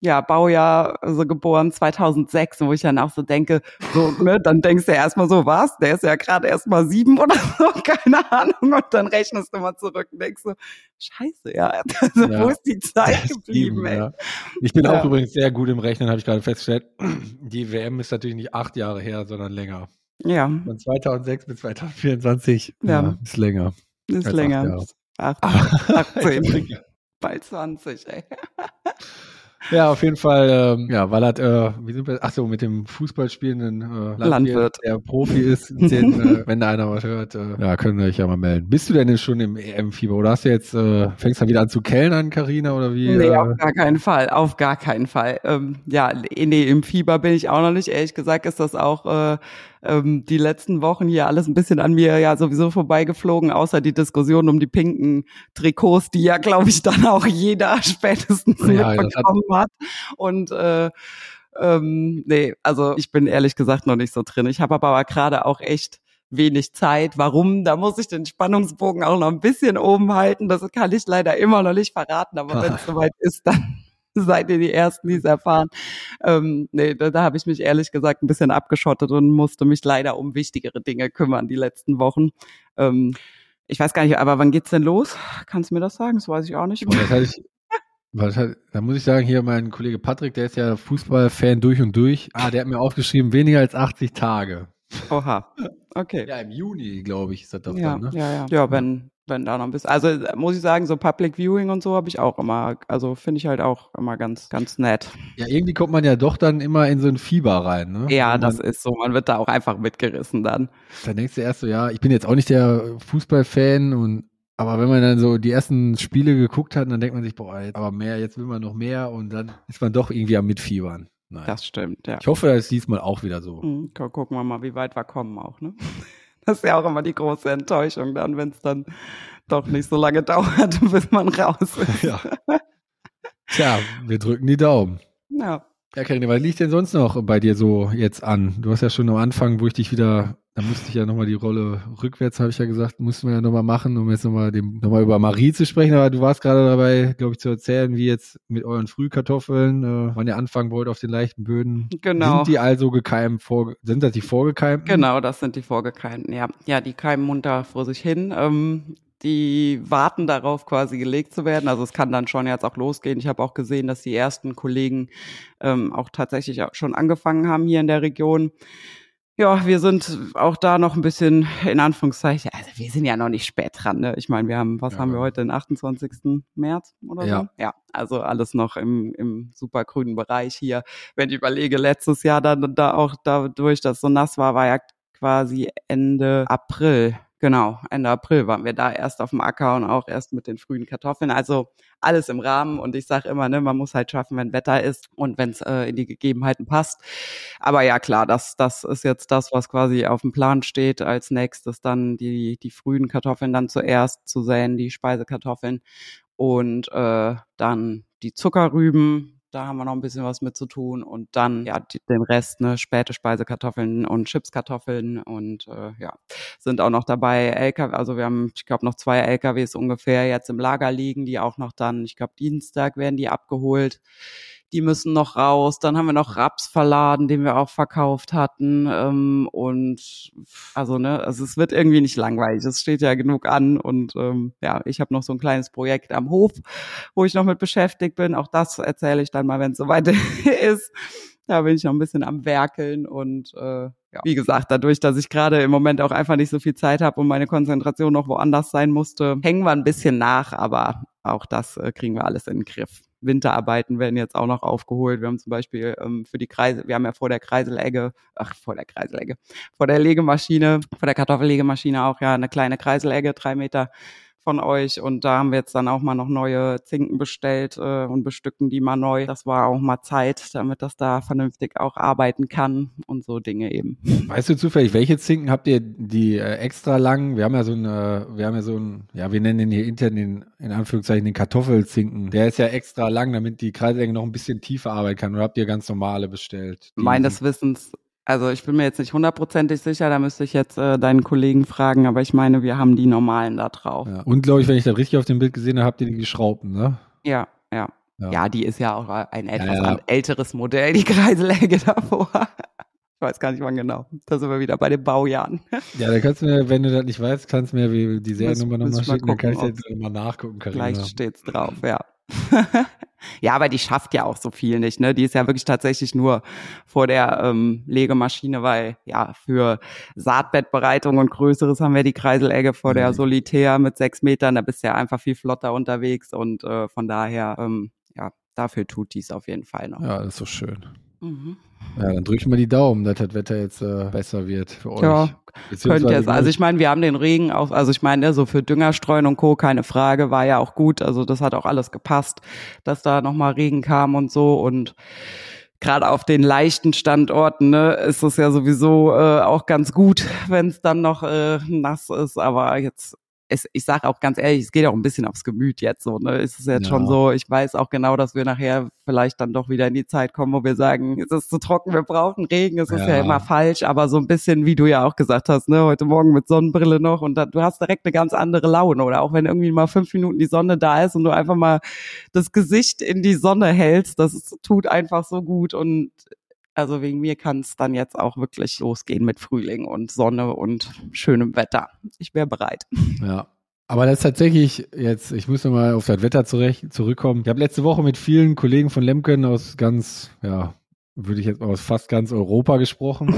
ja, Baujahr, so geboren zweitausendsechs, wo ich dann auch so denke, so, ne, dann denkst du ja erstmal so, was? Der ist ja gerade erst mal sieben oder so, keine Ahnung. Und dann rechnest du mal zurück und denkst so, scheiße, ja, also Ja, wo ist die Zeit das geblieben, Team, ey? ja. Ich bin Ja. auch übrigens sehr gut im Rechnen, habe ich gerade festgestellt. Die W M ist natürlich nicht acht Jahre her, sondern länger. Ja, Von zweitausendsechs bis zweitausendvierundzwanzig, Ja. ja, ist länger. ist als länger. acht Acht, achtzehn, Jahre. bald zwanzig, ey. Ja, auf jeden Fall, ähm, ja, Wallert, äh, wie sind wir, ach so, mit dem Fußballspielenden äh, Landwirt, Landwirt. der Profi ist, den, äh, wenn da einer was hört, äh, ja, können wir euch ja mal melden. Bist du denn jetzt schon im E M-Fieber oder hast du jetzt, äh, fängst du wieder an zu kellnern, Carina, oder wie? Nee, äh, auf gar keinen Fall, auf gar keinen Fall. Ähm, ja, nee, im Fieber bin ich auch noch nicht. Ehrlich gesagt ist das auch äh, ähm, die letzten Wochen hier alles ein bisschen an mir ja sowieso vorbeigeflogen, außer die Diskussion um die pinken Trikots, die ja, glaube ich, dann auch jeder spätestens Ja, das mitbekommen hat. Und äh, ähm, nee, also ich bin ehrlich gesagt noch nicht so drin. Ich habe aber gerade auch echt wenig Zeit. Warum? Da muss ich den Spannungsbogen auch noch ein bisschen oben halten. Das kann ich leider immer noch nicht verraten, aber wenn es soweit ist, dann seid ihr die Ersten, die es erfahren. Ähm, nee, da, da habe ich mich ehrlich gesagt ein bisschen abgeschottet und musste mich leider um wichtigere Dinge kümmern die letzten Wochen. Ähm, ich weiß gar nicht, aber wann geht's denn los? Kannst du mir das sagen? Das weiß ich auch nicht. Das hatte ich, was hat, da muss ich sagen, hier mein Kollege Patrick, der ist ja Fußballfan durch und durch. Ah, der hat mir aufgeschrieben, weniger als achtzig Tage. Oha, okay. Ja, im Juni, glaube ich, ist das doch Ja, dann, ne? ja, ja. Ja, wenn, wenn da noch ein bisschen. Also äh, muss ich sagen, so Public Viewing und so habe ich auch immer, also finde ich halt auch immer ganz, ganz nett. Ja, irgendwie kommt man ja doch dann immer in so ein Fieber rein, ne? Ja, Wenn das man, ist so. Man wird da auch einfach mitgerissen dann. dann denkst du erst so, ja, ich bin jetzt auch nicht der Fußballfan und aber wenn man dann so die ersten Spiele geguckt hat, dann denkt man sich, boah, jetzt aber mehr, jetzt will man noch mehr und dann ist man doch irgendwie am Mitfiebern. Nein. Das stimmt, ja. Ich hoffe, das ist diesmal auch wieder so. Mhm, gu- gucken wir mal, wie weit wir kommen auch, ne? Das ist ja auch immer die große Enttäuschung dann, wenn es dann doch nicht so lange dauert, bis man raus ist. Ja. Tja, wir drücken die Daumen. Ja. Ja, Carina, was liegt denn sonst noch bei dir so jetzt an? Du hast ja schon am Anfang, wo ich dich wieder, da musste ich ja nochmal die Rolle rückwärts, habe ich ja gesagt, mussten wir ja nochmal machen, um jetzt nochmal nochmal über Marie zu sprechen, aber du warst gerade dabei, glaube ich, zu erzählen, wie jetzt mit euren Frühkartoffeln, äh, wann ihr anfangen wollt auf den leichten Böden. Genau. Sind die also gekeimt, vor, sind das die vorgekeimten? Genau, das sind die Vorgekeimten, ja. Ja, die keimen munter vor sich hin. Ähm, die warten darauf, quasi gelegt zu werden. Also es kann dann schon jetzt auch losgehen. Ich habe auch gesehen, dass die ersten Kollegen ähm, auch tatsächlich auch schon angefangen haben hier in der Region. Ja, wir sind auch da noch ein bisschen in Anführungszeichen, also wir sind ja noch nicht spät dran, ne? Ich meine, wir haben, was Ja. haben wir heute, den achtundzwanzigsten März oder so? Ja. Ja, also alles noch im, im super grünen Bereich hier. Wenn ich überlege, letztes Jahr dann da auch dadurch, dass es so nass war, war ja quasi Ende April. Genau, Ende April waren wir da erst auf dem Acker und auch erst mit den frühen Kartoffeln. Also alles im Rahmen und ich sage immer, ne, man muss halt schaffen, wenn Wetter ist und wenn es äh, in die Gegebenheiten passt. Aber ja klar, das das ist jetzt das, was quasi auf dem Plan steht. Als nächstes dann die die frühen Kartoffeln dann zuerst zu säen, die Speisekartoffeln und äh, dann die Zuckerrüben. Da haben wir noch ein bisschen was mit zu tun und dann ja die, den Rest, ne, späte Speisekartoffeln und Chipskartoffeln und äh, ja, sind auch noch dabei L K W, also wir haben, ich glaube, noch zwei L K Ws ungefähr jetzt im Lager liegen, die auch noch dann, ich glaube, Dienstag werden die abgeholt. Die müssen noch raus. Dann haben wir noch Raps verladen, den wir auch verkauft hatten. Ähm, und also, ne, also es wird irgendwie nicht langweilig. Es steht ja genug an. Und ähm, ja, ich habe noch so ein kleines Projekt am Hof, wo ich noch mit beschäftigt bin. Auch das erzähle ich dann mal, wenn es soweit ist. Da bin ich noch ein bisschen am Werkeln und äh, ja, wie gesagt, dadurch, dass ich gerade im Moment auch einfach nicht so viel Zeit habe und meine Konzentration noch woanders sein musste, hängen wir ein bisschen nach, aber auch das äh, kriegen wir alles in den Griff. Winterarbeiten werden jetzt auch noch aufgeholt. Wir haben zum Beispiel ähm, für die Kreise, wir haben ja vor der Kreiselegge, ach vor der Kreiselegge, vor der Legemaschine, vor der Kartoffellegemaschine auch ja eine kleine Kreiselegge, drei Meter von euch und da haben wir jetzt dann auch mal noch neue Zinken bestellt äh, und bestücken die mal neu. Das war auch mal Zeit, damit das da vernünftig auch arbeiten kann und so Dinge eben. Weißt du zufällig, welche Zinken habt ihr, die äh, extra lang? Wir haben ja so ein, äh, wir haben ja so ein, ja, wir nennen den hier intern den, in Anführungszeichen den Kartoffelzinken. Der ist ja extra lang, damit die Kreiselänge noch ein bisschen tiefer arbeiten kann. Oder habt ihr ganz normale bestellt? Die Meines Wissens, also ich bin mir jetzt nicht hundertprozentig sicher, da müsste ich jetzt äh, deinen Kollegen fragen, aber ich meine, wir haben die normalen da drauf. Ja. Und glaube ich, wenn ich das richtig auf dem Bild gesehen habe, habt ihr die geschraubten, ne? Ja, ja. Ja. ja, die ist ja auch ein etwas ja, ja. älteres Modell, die Kreiselegge davor. Ich weiß gar nicht wann genau. Da sind wir wieder bei den Baujahren. Ja, da kannst du mir, wenn du das nicht weißt, kannst du mir wie die Seriennummer nochmal schicken, dann kann ich jetzt mal nachgucken, Carina. Gleich steht's drauf, ja. Ja, aber die schafft ja auch so viel nicht, ne? Die ist ja wirklich tatsächlich nur vor der ähm, Legemaschine, weil ja für Saatbettbereitung und Größeres haben wir die Kreiselegge vor mhm. der Solitär mit sechs Metern. Da bist du ja einfach viel flotter unterwegs und äh, von daher, ähm, ja, dafür tut die es auf jeden Fall noch. Ja, das ist so schön. Mhm. Ja, dann drück ich mal die Daumen, dass das Wetter jetzt äh, besser wird für euch. Ja, könnte jetzt. Also ich meine, wir haben den Regen auch, also ich meine, so für Düngerstreuen und Co., keine Frage, war ja auch gut. Also das hat auch alles gepasst, dass da nochmal Regen kam und so. Und gerade auf den leichten Standorten, ne, ist es ja sowieso äh, auch ganz gut, wenn es dann noch äh, nass ist. Aber jetzt Es, ich sage auch ganz ehrlich, es geht auch ein bisschen aufs Gemüt jetzt so, ne? Es ist jetzt ja. schon so, ich weiß auch genau, dass wir nachher vielleicht dann doch wieder in die Zeit kommen, wo wir sagen, es ist zu trocken, wir brauchen Regen, es ja. ist ja immer falsch, aber so ein bisschen, wie du ja auch gesagt hast, ne, heute Morgen mit Sonnenbrille noch und da, du hast direkt eine ganz andere Laune oder auch wenn irgendwie mal fünf Minuten die Sonne da ist und du einfach mal das Gesicht in die Sonne hältst, das ist, tut einfach so gut und also wegen mir kann es dann jetzt auch wirklich losgehen mit Frühling und Sonne und schönem Wetter. Ich wäre bereit. Ja, aber das ist tatsächlich jetzt, ich muss nochmal auf das Wetter zurecht, zurückkommen. Ich habe letzte Woche mit vielen Kollegen von Lemken aus ganz, ja, würde ich jetzt aus fast ganz Europa gesprochen.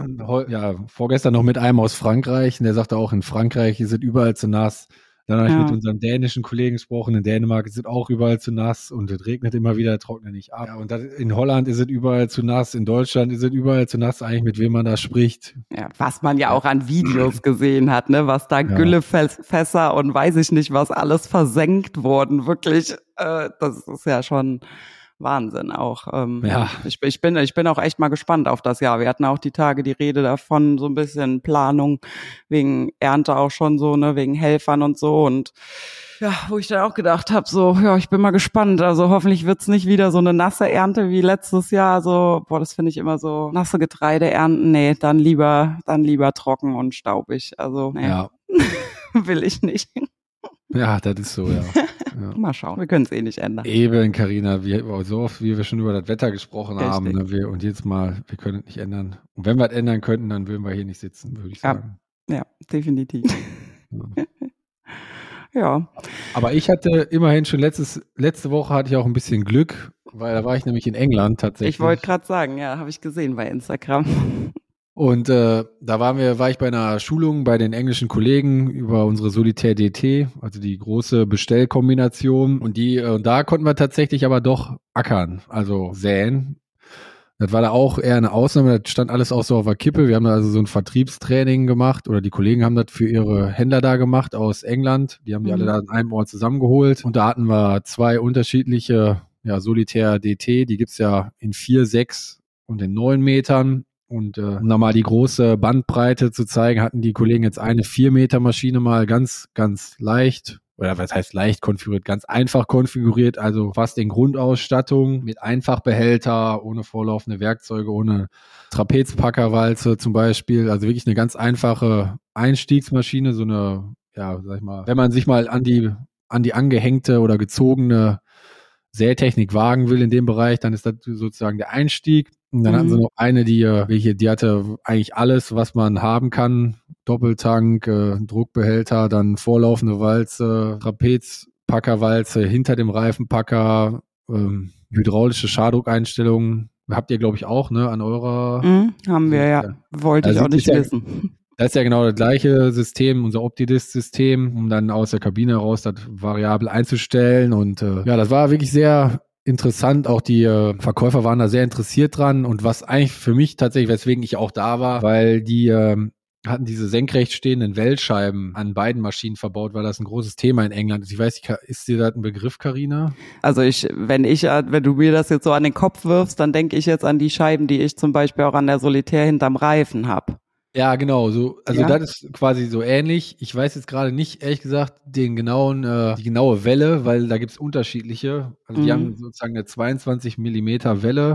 Ja, vorgestern noch mit einem aus Frankreich und der sagte auch, in Frankreich ist es überall zu nass. Dann habe ich ja. mit unseren dänischen Kollegen gesprochen. In Dänemark ist es auch überall zu nass und es regnet immer wieder, trocknet nicht ab. Ja, und das, in Holland ist es überall zu nass, in Deutschland ist es überall zu nass, eigentlich mit wem man da spricht. Ja, was man ja auch an Videos gesehen hat, ne, was da ja. Güllefässer und weiß ich nicht, was alles versenkt wurden. Wirklich, äh, das ist ja schon Wahnsinn auch. Ähm, ja. ich, ich bin ich bin auch echt mal gespannt auf das Jahr. Wir hatten auch die Tage die Rede davon, so ein bisschen Planung wegen Ernte auch schon so, ne, wegen Helfern und so und ja, wo ich dann auch gedacht habe, so, ja, ich bin mal gespannt. Also hoffentlich wird's nicht wieder so eine nasse Ernte wie letztes Jahr. So, boah, das finde ich immer so, nasse Getreide ernten. Nee, dann lieber, dann lieber trocken und staubig. Also, nee, ja. will ich nicht. Ja, das ist so, ja. ja. Mal schauen, wir können es eh nicht ändern. Eben, Carina, so oft, wie wir schon über das Wetter gesprochen Richtig. haben, ne, wir, und jetzt mal, wir können es nicht ändern. Und wenn wir es ändern könnten, dann würden wir hier nicht sitzen, würde ich sagen. Ja, ja definitiv. Ja. ja. Aber ich hatte immerhin schon letztes, letzte Woche hatte ich auch ein bisschen Glück, weil da war ich nämlich in England tatsächlich. Ich wollte gerade sagen, ja, habe ich gesehen bei Instagram. Und äh, da waren wir, war ich bei einer Schulung bei den englischen Kollegen über unsere Solitär D T, also die große Bestellkombination. Und die, äh, da konnten wir tatsächlich aber doch ackern, also säen. Das war da auch eher eine Ausnahme, das stand alles auch so auf der Kippe. Wir haben da also so ein Vertriebstraining gemacht oder die Kollegen haben das für ihre Händler da gemacht aus England. Die haben die mhm. alle da an einem Ort zusammengeholt. Und da hatten wir zwei unterschiedliche ja, Solitär D T, die gibt's ja in vier, sechs und in neun Metern. Und äh, um da mal die große Bandbreite zu zeigen, hatten die Kollegen jetzt eine vier Meter Maschine mal ganz, ganz leicht, oder was heißt leicht konfiguriert, ganz einfach konfiguriert, also fast in Grundausstattung mit Einfachbehälter, ohne vorlaufende Werkzeuge, ohne Trapezpackerwalze zum Beispiel, also wirklich eine ganz einfache Einstiegsmaschine, so eine, ja, sag ich mal, wenn man sich mal an die, an die angehängte oder gezogene Sätechnik wagen will in dem Bereich, dann ist das sozusagen der Einstieg. Und dann mhm. hatten sie noch eine, die, welche, die hatte eigentlich alles, was man haben kann. Doppeltank, äh, Druckbehälter, dann vorlaufende Walze, Trapezpackerwalze, hinter dem Reifenpacker, ähm, hydraulische Schadruckeinstellungen. Habt ihr, glaube ich, auch, ne, an eurer... Mhm, haben wir, ja. Wollte also ich auch nicht ja, wissen. Das ist ja genau das gleiche System, unser Optidist-System, um dann aus der Kabine heraus das variabel einzustellen. Und äh, ja, das war wirklich sehr interessant. Auch die äh, Verkäufer waren da sehr interessiert dran. Und was eigentlich für mich tatsächlich, weswegen ich auch da war, weil die äh, hatten diese senkrecht stehenden Wählscheiben an beiden Maschinen verbaut, weil das ein großes Thema in England ist. Ich weiß nicht, ist dir das ein Begriff, Carina? Also ich, wenn ich, wenn du mir das jetzt so an den Kopf wirfst, dann denke ich jetzt an die Scheiben, die ich zum Beispiel auch an der Solitär hinterm Reifen habe. Ja, genau, so, also Ja. das ist quasi so ähnlich. Ich weiß jetzt gerade nicht, ehrlich gesagt, den genauen, äh, die genaue Welle, weil da gibt's unterschiedliche. Also die Mhm. haben sozusagen eine zweiundzwanzig Millimeter Welle,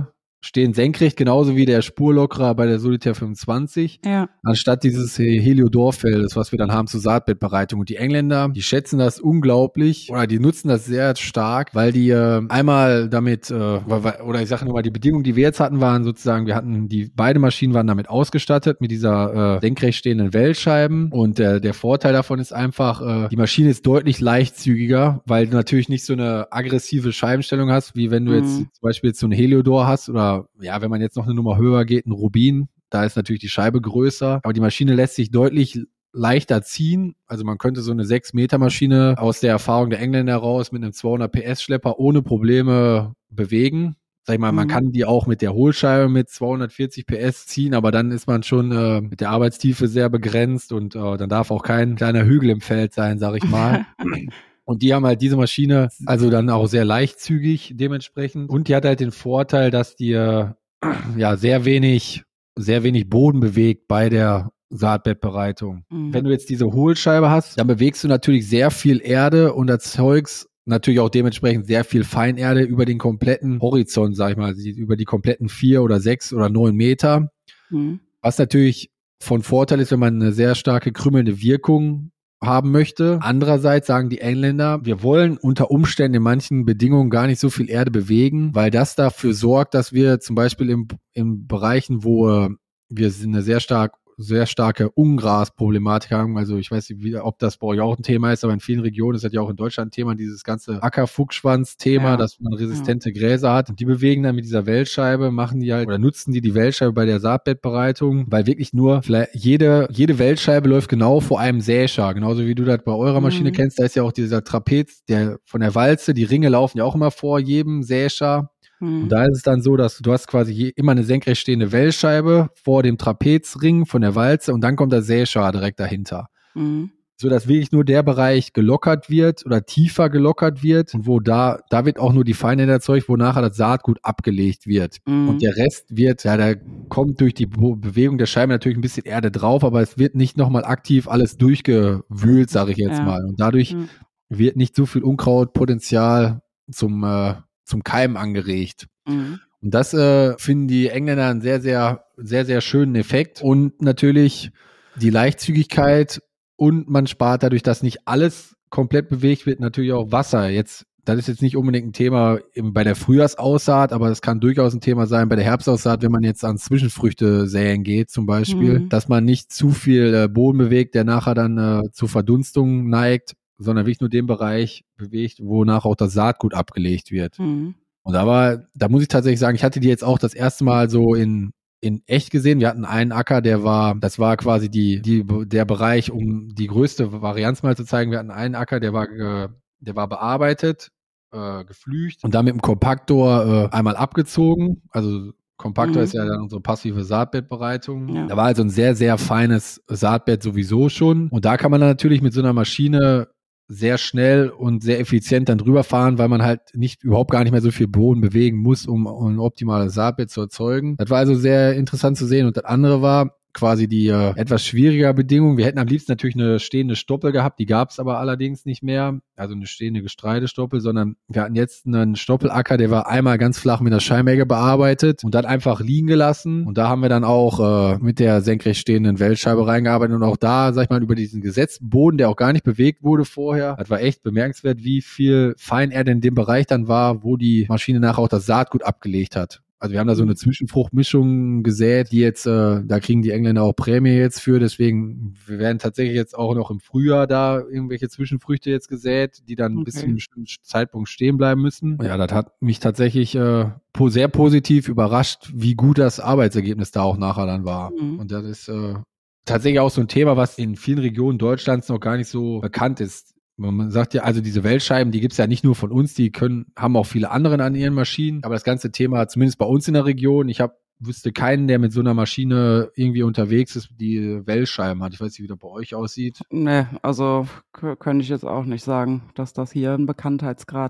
stehen senkrecht, genauso wie der Spurlockerer bei der Solitaire fünfundzwanzig, ja. anstatt dieses Heliodor-Feldes, was wir dann haben zur Saatbettbereitung. Und die Engländer, die schätzen das unglaublich oder die nutzen das sehr stark, weil die äh, einmal damit, äh, oder ich sage nochmal, die Bedingungen, die wir jetzt hatten, waren sozusagen, wir hatten die, beide Maschinen waren damit ausgestattet, mit dieser äh, senkrecht stehenden Weltscheiben und äh, der Vorteil davon ist einfach, äh, die Maschine ist deutlich leichtzügiger, weil du natürlich nicht so eine aggressive Scheibenstellung hast, wie wenn du mhm. jetzt zum Beispiel jetzt so ein Heliodor hast oder ja, wenn man jetzt noch eine Nummer höher geht, ein Rubin, da ist natürlich die Scheibe größer, aber die Maschine lässt sich deutlich leichter ziehen. Also man könnte so eine sechs Meter Maschine aus der Erfahrung der Engländer heraus mit einem zweihundert P S Schlepper ohne Probleme bewegen. Sag ich mal, mhm. man kann die auch mit der Hohlscheibe mit zweihundertvierzig P S ziehen, aber dann ist man schon äh, mit der Arbeitstiefe sehr begrenzt und äh, dann darf auch kein kleiner Hügel im Feld sein, sag ich mal. Und die haben halt diese Maschine, also dann auch sehr leichtzügig dementsprechend. Und die hat halt den Vorteil, dass die äh, ja sehr wenig, sehr wenig Boden bewegt bei der Saatbettbereitung. Mhm. Wenn du jetzt diese Hohlscheibe hast, dann bewegst du natürlich sehr viel Erde und erzeugst natürlich auch dementsprechend sehr viel Feinerde über den kompletten Horizont, sag ich mal, über die kompletten vier oder sechs oder neun Meter. Mhm. Was natürlich von Vorteil ist, wenn man eine sehr starke krümmelnde Wirkung haben möchte. Andererseits sagen die Engländer, wir wollen unter Umständen in manchen Bedingungen gar nicht so viel Erde bewegen, weil das dafür sorgt, dass wir zum Beispiel im, in Bereichen, wo wir eine sehr stark sehr starke Ungras-Problematik haben. Also ich weiß nicht, wie, ob das bei euch auch ein Thema ist, aber in vielen Regionen ist das ja auch in Deutschland ein Thema, dieses ganze Acker-Fuchsschwanz-Thema, ja. dass man resistente ja. Gräser hat. Und die bewegen dann mit dieser Weltscheibe, machen die halt oder nutzen die die Weltscheibe bei der Saatbettbereitung, weil wirklich nur vielleicht jede jede Weltscheibe läuft genau vor einem Säscher. Genauso wie du das bei eurer Maschine mhm. kennst, da ist ja auch dieser Trapez, der von der Walze, die Ringe laufen ja auch immer vor jedem Säscher. Und da ist es dann so, dass du hast quasi je, immer eine senkrecht stehende Wellscheibe vor dem Trapezring von der Walze und dann kommt der Säscher direkt dahinter. Mhm. So dass wirklich nur der Bereich gelockert wird oder tiefer gelockert wird und wo da, da wird auch nur die Feinheit erzeugt, wo nachher das Saatgut abgelegt wird. Mhm. Und der Rest wird, ja, da kommt durch die Bewegung der Scheibe natürlich ein bisschen Erde drauf, aber es wird nicht nochmal aktiv alles durchgewühlt, sage ich jetzt ja. mal. Und dadurch mhm. wird nicht so viel Unkrautpotenzial zum äh, zum Keimen angeregt. Mhm. Und das äh, finden die Engländer einen sehr, sehr, sehr, sehr schönen Effekt. Und natürlich die Leichtzügigkeit und man spart dadurch, dass nicht alles komplett bewegt wird, natürlich auch Wasser. Jetzt, das ist jetzt nicht unbedingt ein Thema im, bei der Frühjahrsaussaat, aber das kann durchaus ein Thema sein bei der Herbstaussaat, wenn man jetzt an Zwischenfrüchte säen geht zum Beispiel, mhm. dass man nicht zu viel äh, Boden bewegt, der nachher dann äh, zu Verdunstung neigt, sondern wirklich nur den Bereich bewegt, wonach auch das Saatgut abgelegt wird. Mhm. Und aber, da muss ich tatsächlich sagen, ich hatte die jetzt auch das erste Mal so in in echt gesehen. Wir hatten einen Acker, der war, das war quasi die die der Bereich, um die größte Varianz mal zu zeigen. Wir hatten einen Acker, der war äh, der war bearbeitet, äh, geflücht und dann mit dem Kompaktor äh, einmal abgezogen. Also Kompaktor mhm. ist ja dann unsere passive Saatbettbereitung. Ja. Da war also ein sehr, sehr feines Saatbett sowieso schon. Und da kann man dann natürlich mit so einer Maschine sehr schnell und sehr effizient dann drüber fahren, weil man halt nicht überhaupt gar nicht mehr so viel Boden bewegen muss, um, um ein optimales Saatbett zu erzeugen. Das war also sehr interessant zu sehen. Und das andere war quasi die äh, etwas schwieriger Bedingung. Wir hätten am liebsten natürlich eine stehende Stoppel gehabt, die gab es aber allerdings nicht mehr, also eine stehende Getreidestoppel, sondern wir hatten jetzt einen Stoppelacker, der war einmal ganz flach mit einer Scheibenegge bearbeitet und dann einfach liegen gelassen und da haben wir dann auch äh, mit der senkrecht stehenden Weltscheibe reingearbeitet und auch da, sag ich mal, über diesen gesetzten Boden, der auch gar nicht bewegt wurde vorher, das war echt bemerkenswert, wie viel Feinerde in dem Bereich dann war, wo die Maschine nachher auch das Saatgut abgelegt hat. Also wir haben da so eine Zwischenfruchtmischung gesät, die jetzt, äh, da kriegen die Engländer auch Prämie jetzt für, deswegen, wir werden tatsächlich jetzt auch noch im Frühjahr da irgendwelche Zwischenfrüchte jetzt gesät, die dann okay. bis zu einem bestimmten Zeitpunkt stehen bleiben müssen. Ja, das hat mich tatsächlich äh, sehr positiv überrascht, wie gut das Arbeitsergebnis da auch nachher dann war. Mhm. Und das ist äh, tatsächlich auch so ein Thema, was in vielen Regionen Deutschlands noch gar nicht so bekannt ist. Man sagt ja, also diese Weltscheiben, die gibt's ja nicht nur von uns, die können, haben auch viele andere an ihren Maschinen. Aber das ganze Thema, zumindest bei uns in der Region, ich habe wüsste keinen, der mit so einer Maschine irgendwie unterwegs ist, die Weltscheiben hat. Ich weiß nicht, wie das bei euch aussieht. Nee, also k- könnte ich jetzt auch nicht sagen, dass das hier einen Bekanntheitsgrad hat.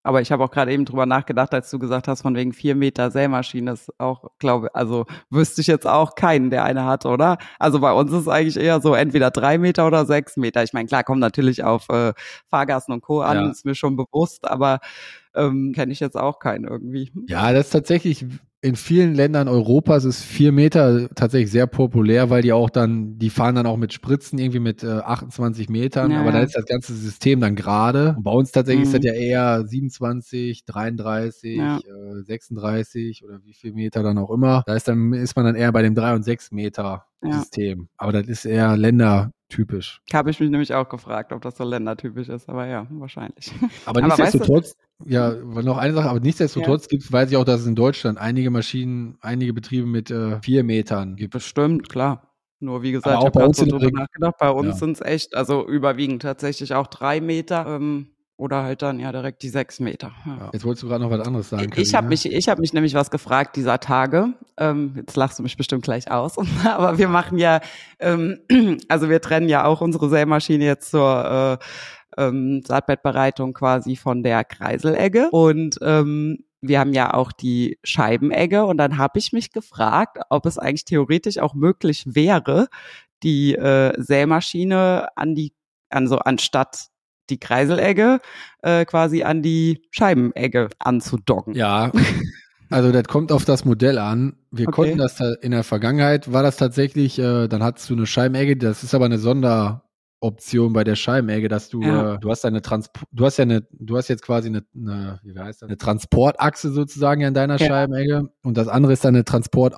Aber ich habe auch gerade eben drüber nachgedacht, als du gesagt hast, von wegen vier Meter Sämaschine, ist auch, glaube, also wüsste ich jetzt auch keinen, der eine hat, oder? Also bei uns ist es eigentlich eher so entweder drei Meter oder sechs Meter. Ich meine, klar, kommt natürlich auf äh, Fahrgasten und Co. an, ja. Ist mir schon bewusst, aber ähm, kenne ich jetzt auch keinen irgendwie. Ja, das ist tatsächlich in vielen Ländern Europas ist vier Meter tatsächlich sehr populär, weil die auch dann, die fahren dann auch mit Spritzen irgendwie mit äh, achtundzwanzig Metern, ja, aber ja. Da ist das ganze System dann gerade. Und bei uns tatsächlich mhm. ist das ja eher siebenundzwanzig, dreiunddreißig, ja. äh, sechsunddreißig oder wie viel Meter dann auch immer. Da ist dann ist man dann eher bei dem drei und sechs Meter ja. System. Aber das ist eher ländertypisch. Habe ich mich nämlich auch gefragt, ob das so ländertypisch ist, aber ja, wahrscheinlich. Aber nichtsdestotrotz, weißt du, ja, noch eine Sache, aber nichtsdestotrotz ja. gibt, weiß ich auch, dass es in Deutschland einige Maschinen, einige Betriebe mit äh, vier Metern gibt. Bestimmt, klar. Nur wie gesagt, ich habe gerade so drüber nachgedacht, bei uns ja. sind es echt, also überwiegend tatsächlich auch drei Meter, ähm, oder halt dann ja direkt die sechs Meter. Ja. Jetzt wolltest du gerade noch was anderes sagen. Ich habe mich, ich habe mich nämlich was gefragt dieser Tage. Ähm, jetzt lachst du mich bestimmt gleich aus. Aber wir machen ja, ähm, also wir trennen ja auch unsere Sämaschine jetzt zur äh, ähm, Saatbettbereitung quasi von der Kreiselegge. Und ähm, wir haben ja auch die Scheibenegge. Und dann habe ich mich gefragt, ob es eigentlich theoretisch auch möglich wäre, die äh, Sämaschine an die, also anstatt die Kreiselegge äh, quasi an die Scheibenegge anzudocken. Ja, also das kommt auf das Modell an. Wir okay. konnten das in der Vergangenheit, war das tatsächlich, äh, dann hattest du eine Scheibenegge, das ist aber eine Sonderoption bei der Scheibenegge, dass du, ja. äh, du hast eine Transport, du hast ja eine, du hast jetzt quasi eine, eine wie heißt das, eine Transportachse sozusagen in deiner ja. Scheibenegge und das andere ist dann eine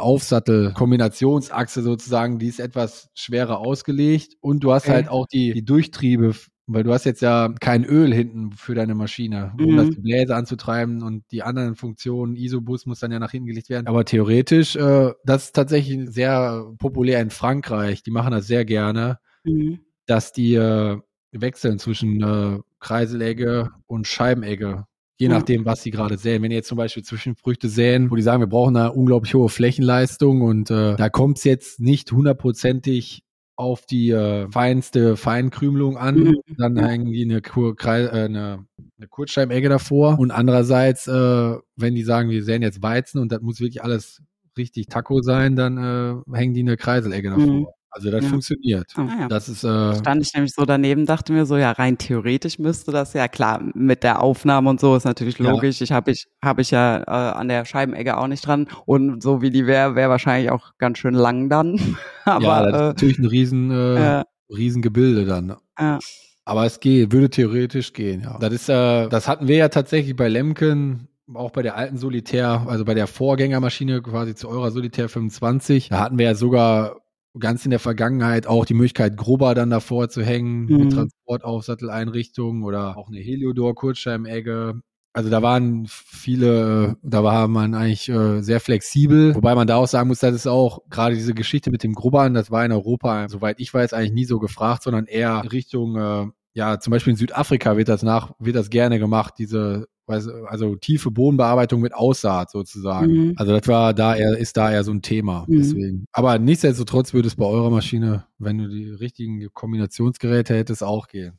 Transportaufsattel-Kombinationsachse sozusagen, die ist etwas schwerer ausgelegt und du hast okay. halt auch die, die Durchtriebe. Weil du hast jetzt ja kein Öl hinten für deine Maschine, um mhm. das Gebläse anzutreiben und die anderen Funktionen, Isobus muss dann ja nach hinten gelegt werden. Aber theoretisch, äh, das ist tatsächlich sehr populär in Frankreich. Die machen das sehr gerne, mhm. dass die äh, wechseln zwischen äh, Kreiselegge und Scheibenegge. Je mhm. nachdem, was sie gerade säen. Wenn ihr jetzt zum Beispiel Zwischenfrüchte säen, wo die sagen, wir brauchen eine unglaublich hohe Flächenleistung und äh, da kommt es jetzt nicht hundertprozentig auf die äh, feinste Feinkrümelung an, mhm. dann hängen die eine, Kur äh, eine, eine Kurzscheibenegge davor und andererseits, äh, wenn die sagen, wir säen jetzt Weizen und das muss wirklich alles richtig Taco sein, dann äh, hängen die eine Kreiselegge davor. Mhm. Also das ja. funktioniert. Oh, ja. Das ist, äh, stand ich nämlich so daneben, dachte mir so, ja, rein theoretisch müsste das ja, klar, mit der Aufnahme und so ist natürlich logisch. Ja. Ich habe ich, hab ich ja äh, an der Scheibenegge auch nicht dran und so wie die wäre, wäre wahrscheinlich auch ganz schön lang dann. Aber, ja, das ist äh, natürlich ein riesen, äh, äh, riesen Gebilde dann. Äh, Aber es geht, würde theoretisch gehen, ja. Das ist, äh, das hatten wir ja tatsächlich bei Lemken, auch bei der alten Solitär, also bei der Vorgängermaschine quasi zu eurer Solitär fünfundzwanzig. Da hatten wir ja sogar ganz in der Vergangenheit auch die Möglichkeit, Grubber dann davor zu hängen, mhm. mit Transportaufsatteleinrichtungen oder auch eine Heliodor-Kurzscheibenegge. Also da waren viele, da war man eigentlich äh, sehr flexibel, wobei man da auch sagen muss, das ist auch gerade diese Geschichte mit dem Grubbern, das war in Europa, soweit ich weiß, eigentlich nie so gefragt, sondern eher Richtung, äh, ja, zum Beispiel in Südafrika wird das nach, wird das gerne gemacht, diese, also tiefe Bodenbearbeitung mit Aussaat sozusagen. Mhm. Also das war da eher, ist da eher so ein Thema. Mhm. Deswegen. Aber nichtsdestotrotz würde es bei eurer Maschine, wenn du die richtigen Kombinationsgeräte hättest, auch gehen.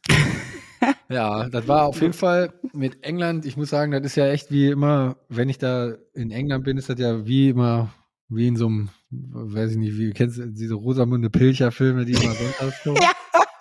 Ja, das war auf jeden Fall mit England, ich muss sagen, das ist ja echt wie immer, wenn ich da in England bin, ist das ja wie immer, wie in so einem, weiß ich nicht, wie kennst du diese Rosamunde Pilcher-Filme, die immer sonntags kommen? Ja.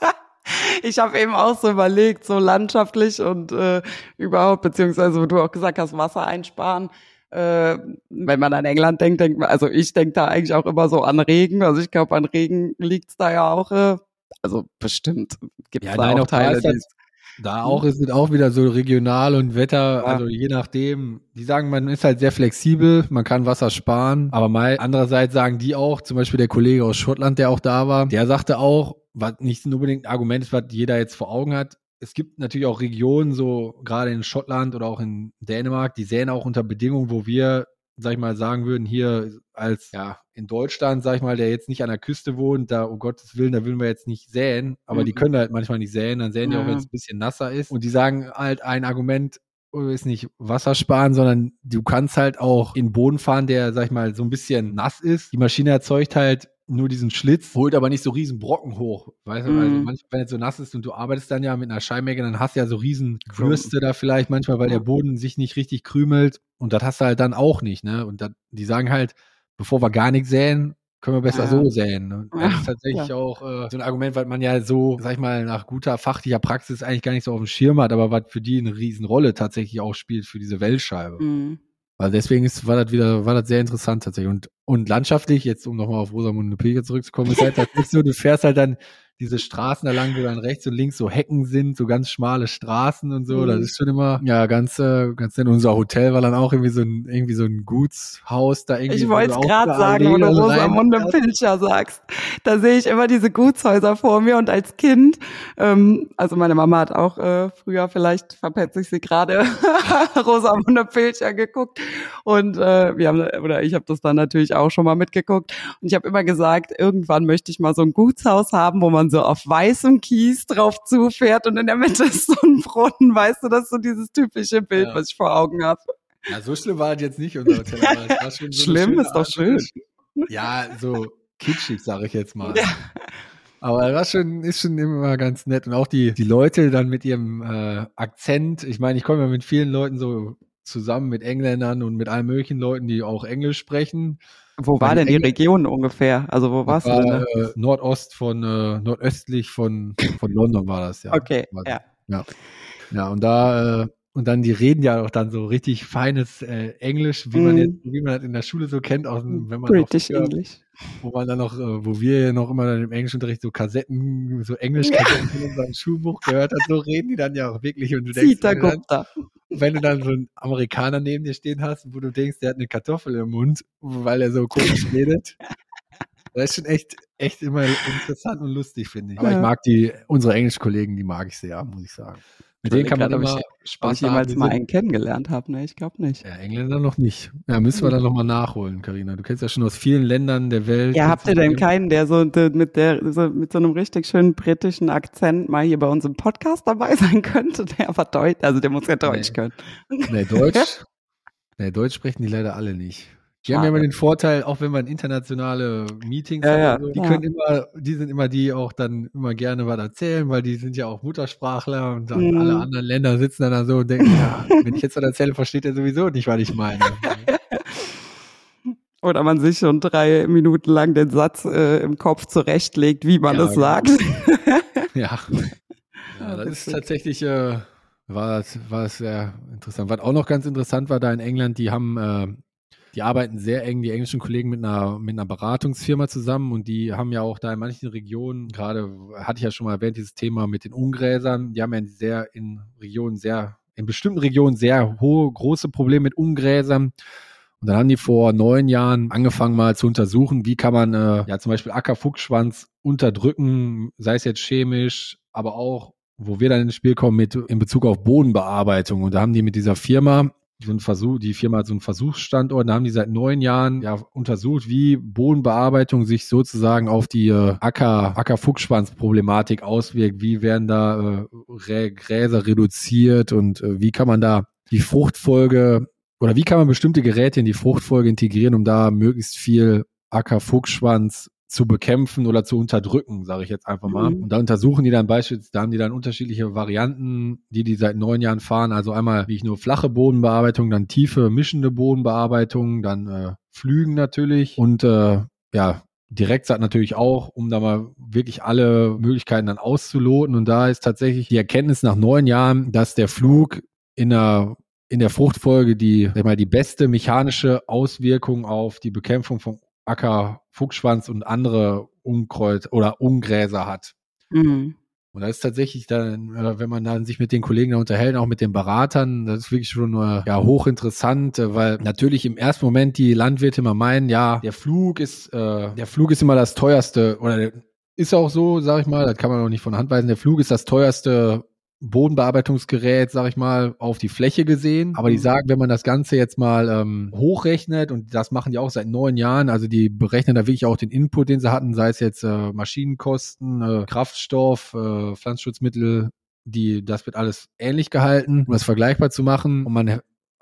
Ich habe eben auch so überlegt, so landschaftlich und äh, überhaupt, beziehungsweise wo du auch gesagt hast, Wasser einsparen. Äh, wenn man an England denkt, denkt man, also ich denke da eigentlich auch immer so an Regen. Also ich glaube, an Regen liegt's da ja auch, äh, also bestimmt gibt es ja, da nein, auch Teile, die da auch ist es auch wieder so regional und Wetter, ja. Also je nachdem, die sagen, man ist halt sehr flexibel, man kann Wasser sparen, aber mal andererseits sagen die auch, zum Beispiel der Kollege aus Schottland, der auch da war, der sagte auch, was nicht unbedingt ein Argument ist, was jeder jetzt vor Augen hat, es gibt natürlich auch Regionen, so gerade in Schottland oder auch in Dänemark, die säen auch unter Bedingungen, wo wir, sag ich mal, sagen würden, hier als, ja, in Deutschland, sag ich mal, der jetzt nicht an der Küste wohnt, da, um Gottes Willen, da würden wir jetzt nicht säen, aber mhm. die können halt manchmal nicht säen, dann säen die auch, wenn es ein bisschen nasser ist. Und die sagen halt, ein Argument ist nicht Wasser sparen, sondern du kannst halt auch in Boden fahren, der, sag ich mal, so ein bisschen nass ist. Die Maschine erzeugt halt nur diesen Schlitz, holt aber nicht so riesen Brocken hoch. Weißt du, Mhm. also manchmal, wenn es so nass ist und du arbeitest dann ja mit einer Scheibenmäge, dann hast du ja so riesen Würste da vielleicht manchmal, weil der Boden sich nicht richtig krümelt. Und das hast du halt dann auch nicht, ne? Und dat, die sagen halt, bevor wir gar nichts säen, können wir besser Ja. so säen. Ne? Das Ja, ist tatsächlich ja. auch äh, so ein Argument, was man ja so, sag ich mal, nach guter fachlicher Praxis eigentlich gar nicht so auf dem Schirm hat, aber was für die eine Riesenrolle tatsächlich auch spielt für diese Wählscheibe. Mhm. Also deswegen ist, war das wieder, war das sehr interessant tatsächlich. Und, und landschaftlich, jetzt um nochmal auf Rosamunde Pilcher zurückzukommen, ist halt tatsächlich so, du fährst halt dann diese Straßen da lang, wo dann rechts und links so Hecken sind, so ganz schmale Straßen und so. Mhm. Das ist schon immer, ja, ganz, äh, ganz nett. Unser Hotel war dann auch irgendwie so ein, irgendwie so ein Gutshaus da irgendwie. Ich wollte es gerade sagen, wo du Rosamunde Pilcher sagst. Da sehe ich immer diese Gutshäuser vor mir und als Kind, ähm, also meine Mama hat auch äh, früher, vielleicht verpetze ich sie gerade, Rosamunde Pilcher geguckt und äh, wir haben, oder ich habe das dann natürlich auch schon mal mitgeguckt und ich habe immer gesagt, irgendwann möchte ich mal so ein Gutshaus haben, wo man so auf weißem Kies drauf zufährt und in der Mitte ist so ein Brunnen, weißt du, das ist so dieses typische Bild, ja, was ich vor Augen habe. Ja, so schlimm war es jetzt nicht, unser Hotel. Aber es war schon so schlimm ist doch schön. Ja, so kitschig, sage ich jetzt mal. Ja. Aber das schon, ist schon immer ganz nett. Und auch die, die Leute dann mit ihrem äh, Akzent. Ich meine, ich komme ja mit vielen Leuten so zusammen, mit Engländern und mit allen möglichen Leuten, die auch Englisch sprechen. Wo war denn die Engl- Region ungefähr? Also wo warst war, du denn? Äh, Nordost von, äh, nordöstlich von, von London war das, ja. Okay, war, ja. ja. Ja, und da, äh, und dann, die reden ja auch dann so richtig feines äh, Englisch, wie mm. man jetzt, wie man das in der Schule so kennt, auch wenn man British noch, English. Wo man dann noch, äh, wo wir noch immer dann im Englischunterricht so Kassetten, so Englischkassetten ja. in unserem Schulbuch gehört hat, so reden die dann ja auch wirklich und du denkst, wenn du, dann, wenn du dann so einen Amerikaner neben dir stehen hast, wo du denkst, der hat eine Kartoffel im Mund, weil er so komisch redet. Das ist schon echt, echt immer interessant und lustig, finde ich. Aber ja. ich mag die, unsere Englischkollegen, die mag ich sehr, muss ich sagen. Mit denen kann man immer ich, Spaß ob ich jemals haben. mal einen kennengelernt habe, ne? Ich glaube nicht. Ja, Engländer noch nicht. Ja, müssen wir dann nochmal nachholen, Carina. Du kennst ja schon aus vielen Ländern der Welt. Ja, habt ihr denn keinen, der so mit der so, mit so einem richtig schönen britischen Akzent mal hier bei uns im Podcast dabei sein könnte? Der aber Deutsch, also der muss ja Deutsch nee. können. Nee, Deutsch. nee, Deutsch sprechen die leider alle nicht. Die Schade. haben ja immer den Vorteil, auch wenn man internationale Meetings ja, hat, ja, so, die ja. können immer, die sind immer die auch dann immer gerne was erzählen, weil die sind ja auch Muttersprachler und dann mhm. alle anderen Länder sitzen dann da so und denken, ja, wenn ich jetzt was erzähle, versteht er sowieso nicht, was ich meine. Oder man sich schon drei Minuten lang den Satz äh, im Kopf zurechtlegt, wie man ja, es sagt. ja. ja, das ist tatsächlich, äh, war es war sehr interessant. Was auch noch ganz interessant war da in England, die haben äh, Die arbeiten sehr eng, die englischen Kollegen, mit einer, mit einer Beratungsfirma zusammen und die haben ja auch da in manchen Regionen, gerade hatte ich ja schon mal erwähnt, dieses Thema mit den Ungräsern, die haben ja sehr in Regionen sehr, in bestimmten Regionen sehr hohe, große Probleme mit Ungräsern. Und dann haben die vor neun Jahren angefangen mal zu untersuchen, wie kann man äh, ja zum Beispiel Ackerfuchsschwanz unterdrücken, sei es jetzt chemisch, aber auch, wo wir dann ins Spiel kommen, mit in Bezug auf Bodenbearbeitung. Und da haben die mit dieser Firma so ein Versuch, die Firma hat so einen Versuchsstandort, da haben die seit neun Jahren ja untersucht, wie Bodenbearbeitung sich sozusagen auf die äh, Acker, Ackerfuchsschwanz-Problematik auswirkt, wie werden da äh, Gräser reduziert und äh, wie kann man da die Fruchtfolge oder wie kann man bestimmte Geräte in die Fruchtfolge integrieren, um da möglichst viel Ackerfuchsschwanz zu bekämpfen oder zu unterdrücken, sage ich jetzt einfach mal. Mhm. Und da untersuchen die dann beispielsweise, da haben die dann unterschiedliche Varianten, die die seit neun Jahren fahren. Also einmal wie ich nur flache Bodenbearbeitung, dann tiefe mischende Bodenbearbeitung, dann äh, Pflügen natürlich und äh, ja, Direktsaat natürlich auch, um da mal wirklich alle Möglichkeiten dann auszuloten. Und da ist tatsächlich die Erkenntnis nach neun Jahren, dass der Flug in der in der Fruchtfolge die, sag ich mal, die beste mechanische Auswirkung auf die Bekämpfung von Acker, Fuchsschwanz und andere Unkreuz oder Ungräser hat. Mhm. Und das ist tatsächlich dann, wenn man dann sich mit den Kollegen da unterhält, auch mit den Beratern, das ist wirklich schon ja, hochinteressant, weil natürlich im ersten Moment die Landwirte immer meinen, ja, der Flug ist, äh, der Flug ist immer das teuerste, oder ist auch so, sag ich mal, das kann man auch nicht von Hand weisen, der Flug ist das teuerste Bodenbearbeitungsgerät, sag ich mal, auf die Fläche gesehen. Aber die sagen, wenn man das Ganze jetzt mal ähm, hochrechnet, und das machen die auch seit neun Jahren, also die berechnen da wirklich auch den Input, den sie hatten, sei es jetzt äh, Maschinenkosten, äh, Kraftstoff, äh, Pflanzenschutzmittel, die, das wird alles ähnlich gehalten, um das vergleichbar zu machen. Und man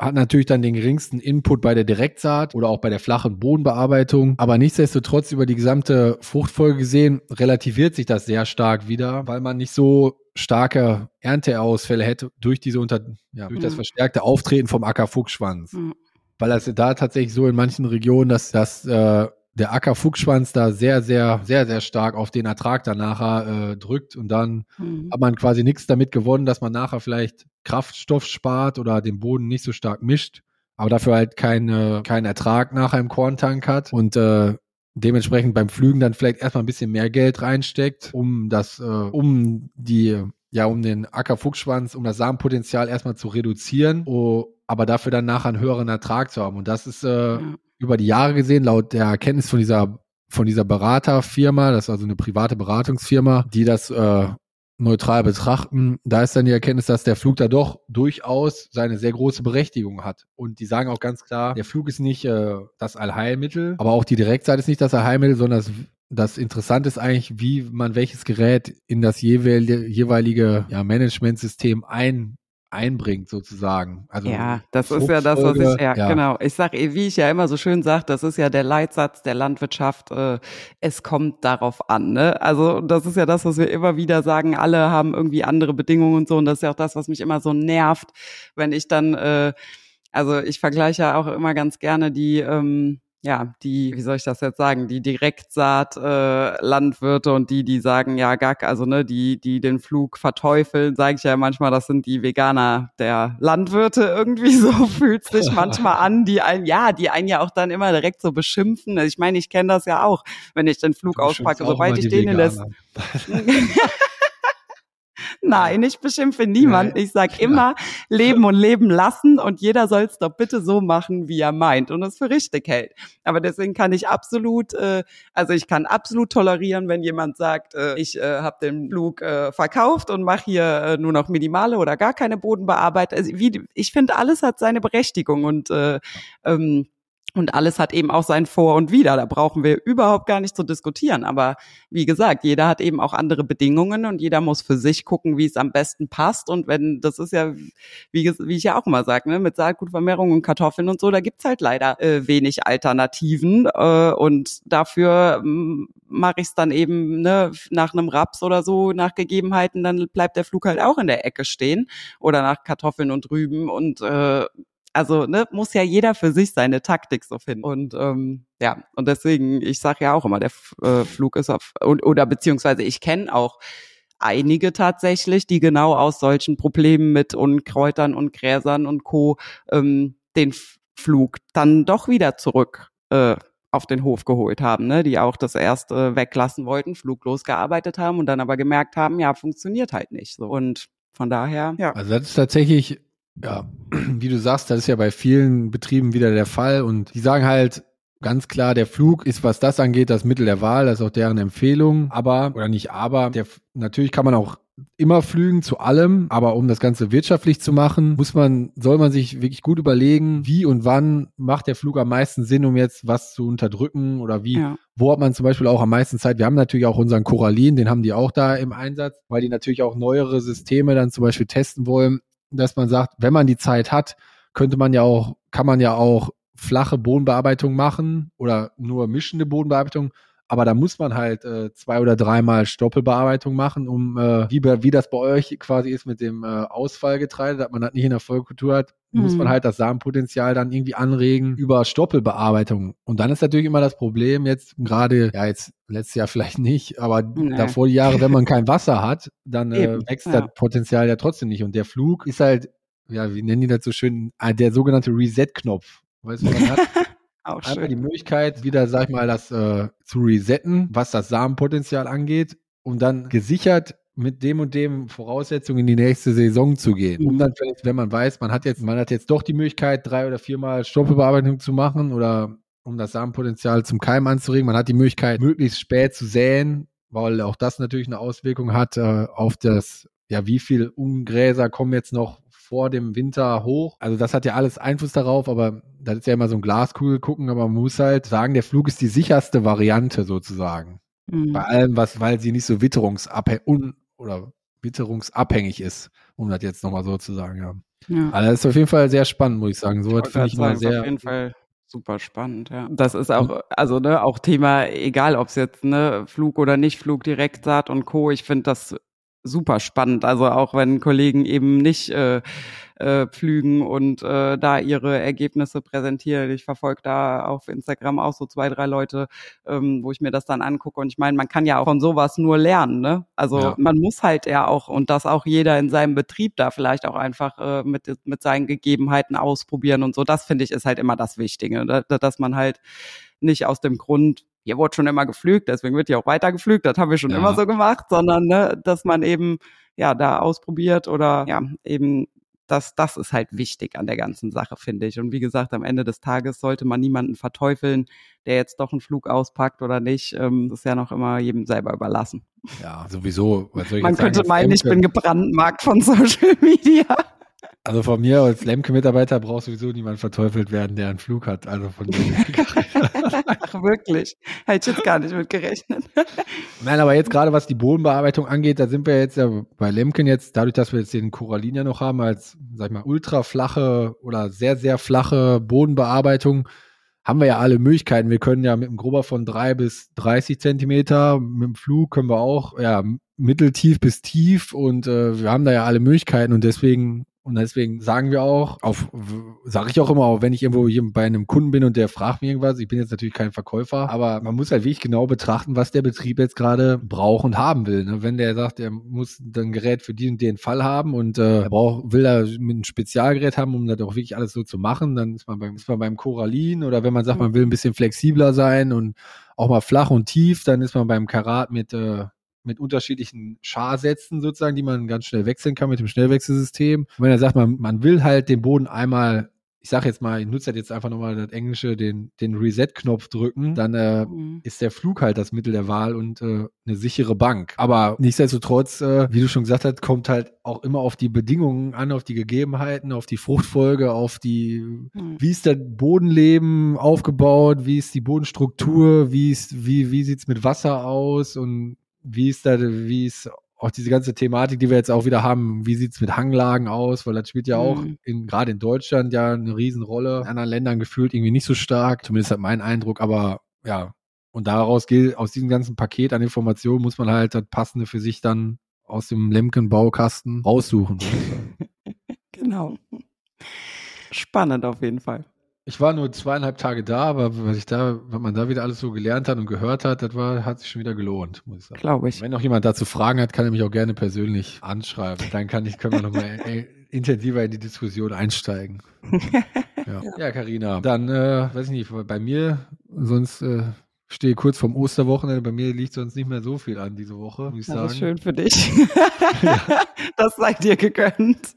hat natürlich dann den geringsten Input bei der Direktsaat oder auch bei der flachen Bodenbearbeitung. Aber nichtsdestotrotz über die gesamte Fruchtfolge gesehen relativiert sich das sehr stark wieder, weil man nicht so starke Ernteausfälle hätte durch diese unter, ja, durch das verstärkte Auftreten vom Ackerfuchsschwanz. Mhm. Weil das da tatsächlich so in manchen Regionen, dass das äh, der Ackerfuchsschwanz da sehr, sehr, sehr, sehr stark auf den Ertrag dann nachher äh, drückt und dann mhm. hat man quasi nichts damit gewonnen, dass man nachher vielleicht Kraftstoff spart oder den Boden nicht so stark mischt, aber dafür halt keine, keinen Ertrag nachher im Korntank hat und äh, dementsprechend beim Pflügen dann vielleicht erstmal ein bisschen mehr Geld reinsteckt, um das, äh, um die, ja, um den Ackerfuchsschwanz, um das Samenpotenzial erstmal zu reduzieren, oh, aber dafür dann nachher einen höheren Ertrag zu haben. Und das ist äh, ja. über die Jahre gesehen, laut der Erkenntnis von dieser, von dieser Beraterfirma, das ist also eine private Beratungsfirma, die das äh, neutral betrachten, da ist dann die Erkenntnis, dass der Flug da doch durchaus seine sehr große Berechtigung hat. Und die sagen auch ganz klar, der Flug ist nicht äh, das Allheilmittel, aber auch die Direktsaat ist nicht das Allheilmittel, sondern das, das Interessante ist eigentlich, wie man welches Gerät in das jeweilige, jeweilige ja, Managementsystem ein einbringt sozusagen. Also ja, das ist ja das, was ich, ja, ja. genau. Ich sag, wie ich ja immer so schön sage, das ist ja der Leitsatz der Landwirtschaft, äh, es kommt darauf an, ne? Also das ist ja das, was wir immer wieder sagen, alle haben irgendwie andere Bedingungen und so und das ist ja auch das, was mich immer so nervt, wenn ich dann, äh, also ich vergleiche ja auch immer ganz gerne die, ähm, ja, die, wie soll ich das jetzt sagen, die Direktsaat äh, Landwirte und die, die sagen, ja, gar, also ne, die, die den Flug verteufeln, sage ich ja manchmal, das sind die Veganer der Landwirte, irgendwie so fühlt sich manchmal an, die einen, ja, die einen ja auch dann immer direkt so beschimpfen. Also ich meine, ich kenne das ja auch, wenn ich den Flug auspacke, sobald ich den in das Nein, ich beschimpfe niemanden. Ich sage immer, leben und leben lassen und jeder soll es doch bitte so machen, wie er meint und es für richtig hält. Aber deswegen kann ich absolut, äh, also ich kann absolut tolerieren, wenn jemand sagt, äh, ich äh, habe den Flug äh, verkauft und mache hier äh, nur noch minimale oder gar keine Bodenbearbeitung. Also wie, ich finde, alles hat seine Berechtigung und äh, ähm, Und alles hat eben auch sein Vor und Wider. Da brauchen wir überhaupt gar nicht zu diskutieren. Aber wie gesagt, jeder hat eben auch andere Bedingungen und jeder muss für sich gucken, wie es am besten passt. Und wenn, das ist ja, wie, wie ich ja auch immer sage, ne, mit Saatgutvermehrung und Kartoffeln und so, da gibt's halt leider äh, wenig Alternativen. Äh, und dafür ähm, mache ich es dann eben ne, nach einem Raps oder so, nach Gegebenheiten, dann bleibt der Flug halt auch in der Ecke stehen. Oder nach Kartoffeln und Rüben und äh, Also ne, muss ja jeder für sich seine Taktik so finden. Und ähm, ja, und deswegen, ich sage ja auch immer, der F- äh, Flug ist auf, und, oder beziehungsweise ich kenne auch einige tatsächlich, die genau aus solchen Problemen mit Unkräutern und Gräsern und Co. Ähm, den F- Flug dann doch wieder zurück äh, auf den Hof geholt haben, ne, die auch das erst äh, weglassen wollten, fluglos gearbeitet haben und dann aber gemerkt haben, ja, funktioniert halt nicht so. Und von daher, ja. Also das ist tatsächlich ja, wie du sagst, das ist ja bei vielen Betrieben wieder der Fall und die sagen halt ganz klar, der Flug ist, was das angeht, das Mittel der Wahl, das ist auch deren Empfehlung, aber, oder nicht aber, der, natürlich kann man auch immer flügen zu allem, aber um das Ganze wirtschaftlich zu machen, muss man, soll man sich wirklich gut überlegen, wie und wann macht der Flug am meisten Sinn, um jetzt was zu unterdrücken oder wie, ja. Wo hat man zum Beispiel auch am meisten Zeit, wir haben natürlich auch unseren Corallin, den haben die auch da im Einsatz, weil die natürlich auch neuere Systeme dann zum Beispiel testen wollen, dass man sagt, wenn man die Zeit hat, könnte man ja auch, kann man ja auch flache Bodenbearbeitung machen oder nur mischende Bodenbearbeitung, aber da muss man halt äh, zwei oder dreimal Stoppelbearbeitung machen, um äh, wie, wie das bei euch quasi ist mit dem äh, Ausfallgetreide, dass man das nicht in der Vollkultur hat, mhm. muss man halt das Samenpotenzial dann irgendwie anregen über Stoppelbearbeitung. Und dann ist natürlich immer das Problem jetzt gerade, ja jetzt letztes Jahr vielleicht nicht, aber nee. davor die Jahre, wenn man kein Wasser hat, dann äh, wächst ja. das Potenzial ja trotzdem nicht. Und der Flug ist halt, ja, wie nennen die das so schön, der sogenannte Reset-Knopf. Weißt du, man hat auch einmal schön. Die Möglichkeit, wieder, sag ich mal, das äh, zu resetten, was das Samenpotenzial angeht, um dann gesichert mit dem und dem Voraussetzungen in die nächste Saison zu gehen. Mhm. Um dann vielleicht, wenn man weiß, man hat jetzt, man hat jetzt doch die Möglichkeit, drei oder viermal Stoppelbearbeitung zu machen oder um das Samenpotenzial zum Keim anzuregen. Man hat die Möglichkeit, möglichst spät zu säen, weil auch das natürlich eine Auswirkung hat äh, auf das, ja, wie viel Ungräser kommen jetzt noch vor dem Winter hoch. Also das hat ja alles Einfluss darauf, aber das ist ja immer so ein Glaskugel gucken, aber man muss halt sagen, der Flug ist die sicherste Variante sozusagen. Mhm. Bei allem, was, weil sie nicht so witterungsabhängig oder witterungsabhängig ist, um das jetzt nochmal so zu sagen, ja. Ja. Also das ist auf jeden Fall sehr spannend, muss ich sagen. So finde ich immer sehr. Auf jeden Fall super spannend, ja. Das ist auch, also ne, auch Thema, egal ob es jetzt ne Flug oder nicht Flug, Direktsaat und Co. Ich finde das super spannend. Also auch wenn Kollegen eben nicht äh, äh, pflügen und äh, da ihre Ergebnisse präsentieren. Ich verfolge da auf Instagram auch so zwei, drei Leute, ähm, wo ich mir das dann angucke. Und ich meine, man kann ja auch von sowas nur lernen, ne? Also ja. Man muss halt ja auch, und das auch jeder in seinem Betrieb da vielleicht auch einfach äh, mit mit seinen Gegebenheiten ausprobieren und so. Das finde ich ist halt immer das Wichtige, ne? Dass man halt nicht aus dem Grund, hier wurde schon immer geflügt, deswegen wird ja auch weiter geflügt, das haben wir schon ja. immer so gemacht, sondern ne, dass man eben ja da ausprobiert oder ja eben das, das ist halt wichtig an der ganzen Sache, finde ich. Und wie gesagt, am Ende des Tages sollte man niemanden verteufeln, der jetzt doch einen Flug auspackt oder nicht. Ähm, das ist ja noch immer jedem selber überlassen. Ja, sowieso. Was soll ich man jetzt könnte sagen, meinen, ich bin gebrandmarkt von Social Media. Also von mir als Lemke-Mitarbeiter braucht sowieso niemand verteufelt werden, der einen Flug hat. Also von mir. Ach wirklich? Hätte ich jetzt gar nicht mit gerechnet. Nein, aber jetzt gerade was die Bodenbearbeitung angeht, da sind wir jetzt ja bei Lemken jetzt, dadurch, dass wir jetzt den Corallin ja noch haben, als, sag ich mal, ultra flache oder sehr, sehr flache Bodenbearbeitung, haben wir ja alle Möglichkeiten. Wir können ja mit einem Grubber von drei bis dreißig Zentimeter, mit dem Flug können wir auch, ja, mitteltief bis tief und äh, wir haben da ja alle Möglichkeiten und deswegen Und deswegen sagen wir auch, auf, sage ich auch immer, auch wenn ich irgendwo hier bei einem Kunden bin und der fragt mich irgendwas, ich bin jetzt natürlich kein Verkäufer, aber man muss halt wirklich genau betrachten, was der Betrieb jetzt gerade braucht und haben will. Ne? Wenn der sagt, er muss ein Gerät für den und den Fall haben und äh, er braucht, will er mit einem Spezialgerät haben, um das auch wirklich alles so zu machen, dann ist man beim, ist man beim Corallin, oder wenn man sagt, man will ein bisschen flexibler sein und auch mal flach und tief, dann ist man beim Karat mit äh, mit unterschiedlichen Scharsätzen sozusagen, die man ganz schnell wechseln kann mit dem Schnellwechselsystem. Und wenn er sagt, man, man will halt den Boden einmal, ich sage jetzt mal, ich nutze halt jetzt einfach nochmal das Englische, den, den Reset-Knopf drücken, dann äh, mhm. ist der Flug halt das Mittel der Wahl und äh, eine sichere Bank. Aber nichtsdestotrotz, äh, wie du schon gesagt hast, kommt halt auch immer auf die Bedingungen an, auf die Gegebenheiten, auf die Fruchtfolge, auf die, mhm. wie ist das Bodenleben aufgebaut, wie ist die Bodenstruktur, wie ist, wie, wie sieht's mit Wasser aus und wie ist da, wie ist auch diese ganze Thematik, die wir jetzt auch wieder haben, wie sieht's mit Hanglagen aus, weil das spielt ja auch mhm. in, gerade in Deutschland ja eine Riesenrolle, in anderen Ländern gefühlt irgendwie nicht so stark, zumindest hat mein Eindruck, aber ja, und daraus gilt, aus diesem ganzen Paket an Informationen muss man halt das Passende für sich dann aus dem Lemken-Baukasten raussuchen. Genau. Spannend auf jeden Fall. Ich war nur zweieinhalb Tage da, aber was ich da, was man da wieder alles so gelernt hat und gehört hat, das war, hat sich schon wieder gelohnt, muss ich sagen. Glaube ich. Wenn noch jemand dazu Fragen hat, kann er mich auch gerne persönlich anschreiben. Dann kann ich, können wir nochmal intensiver in die Diskussion einsteigen. Ja, Carina. Dann, äh, weiß ich nicht, bei mir, sonst äh, stehe kurz vorm Osterwochenende, bei mir liegt sonst nicht mehr so viel an diese Woche, muss ich sagen. Das ist schön für dich. Ja. Das sei dir gegönnt.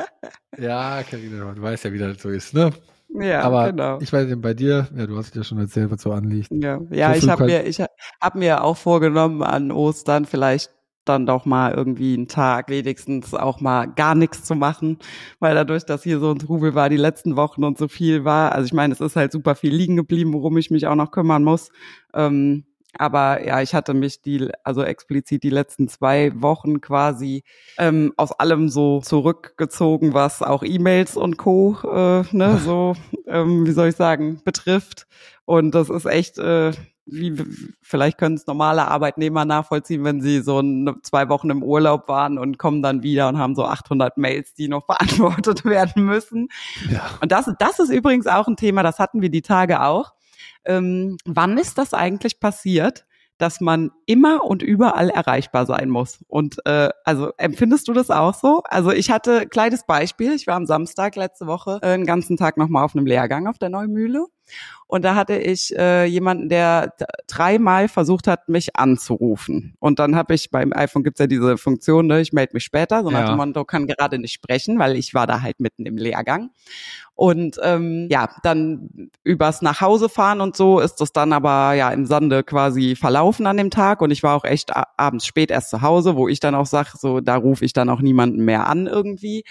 Ja, Carina, du weißt ja, wie das so ist, ne? Ja, aber genau. Ich weiß nicht, bei dir, ja, du hast ja schon erzählt, was so anliegt. Ja, ja, ich habe mir, ich habe mir auch vorgenommen, an Ostern vielleicht dann doch mal irgendwie einen Tag wenigstens auch mal gar nichts zu machen, weil dadurch, dass hier so ein Trubel war die letzten Wochen und so viel war, also ich meine, es ist halt super viel liegen geblieben, worum ich mich auch noch kümmern muss. Ähm, Aber ja, ich hatte mich die, also explizit die letzten zwei Wochen quasi ähm, aus allem so zurückgezogen, was auch E-Mails und Co. Äh, ne, so, ähm, wie soll ich sagen, betrifft. Und das ist echt, äh, wie vielleicht können es normale Arbeitnehmer nachvollziehen, wenn sie so eine, zwei Wochen im Urlaub waren und kommen dann wieder und haben so achthundert Mails, die noch beantwortet werden müssen. Ja. Und das, das ist übrigens auch ein Thema, das hatten wir die Tage auch. Ähm, wann ist das eigentlich passiert, dass man immer und überall erreichbar sein muss? Und äh, also empfindest du das auch so? Also ich hatte, kleines Beispiel, ich war am Samstag letzte Woche äh, den ganzen Tag nochmal auf einem Lehrgang auf der Neumühle. Und da hatte ich äh, jemanden, der t- dreimal versucht hat, mich anzurufen. Und dann habe ich, beim iPhone gibt's ja diese Funktion, ne, ich melde mich später, so nach dem Motto, kann gerade nicht sprechen, weil ich war da halt mitten im Lehrgang. Und ähm, ja, dann übers Nachhausefahren und so ist das dann aber ja im Sande quasi verlaufen an dem Tag. Und ich war auch echt a- abends spät erst zu Hause, wo ich dann auch sage, so da rufe ich dann auch niemanden mehr an irgendwie,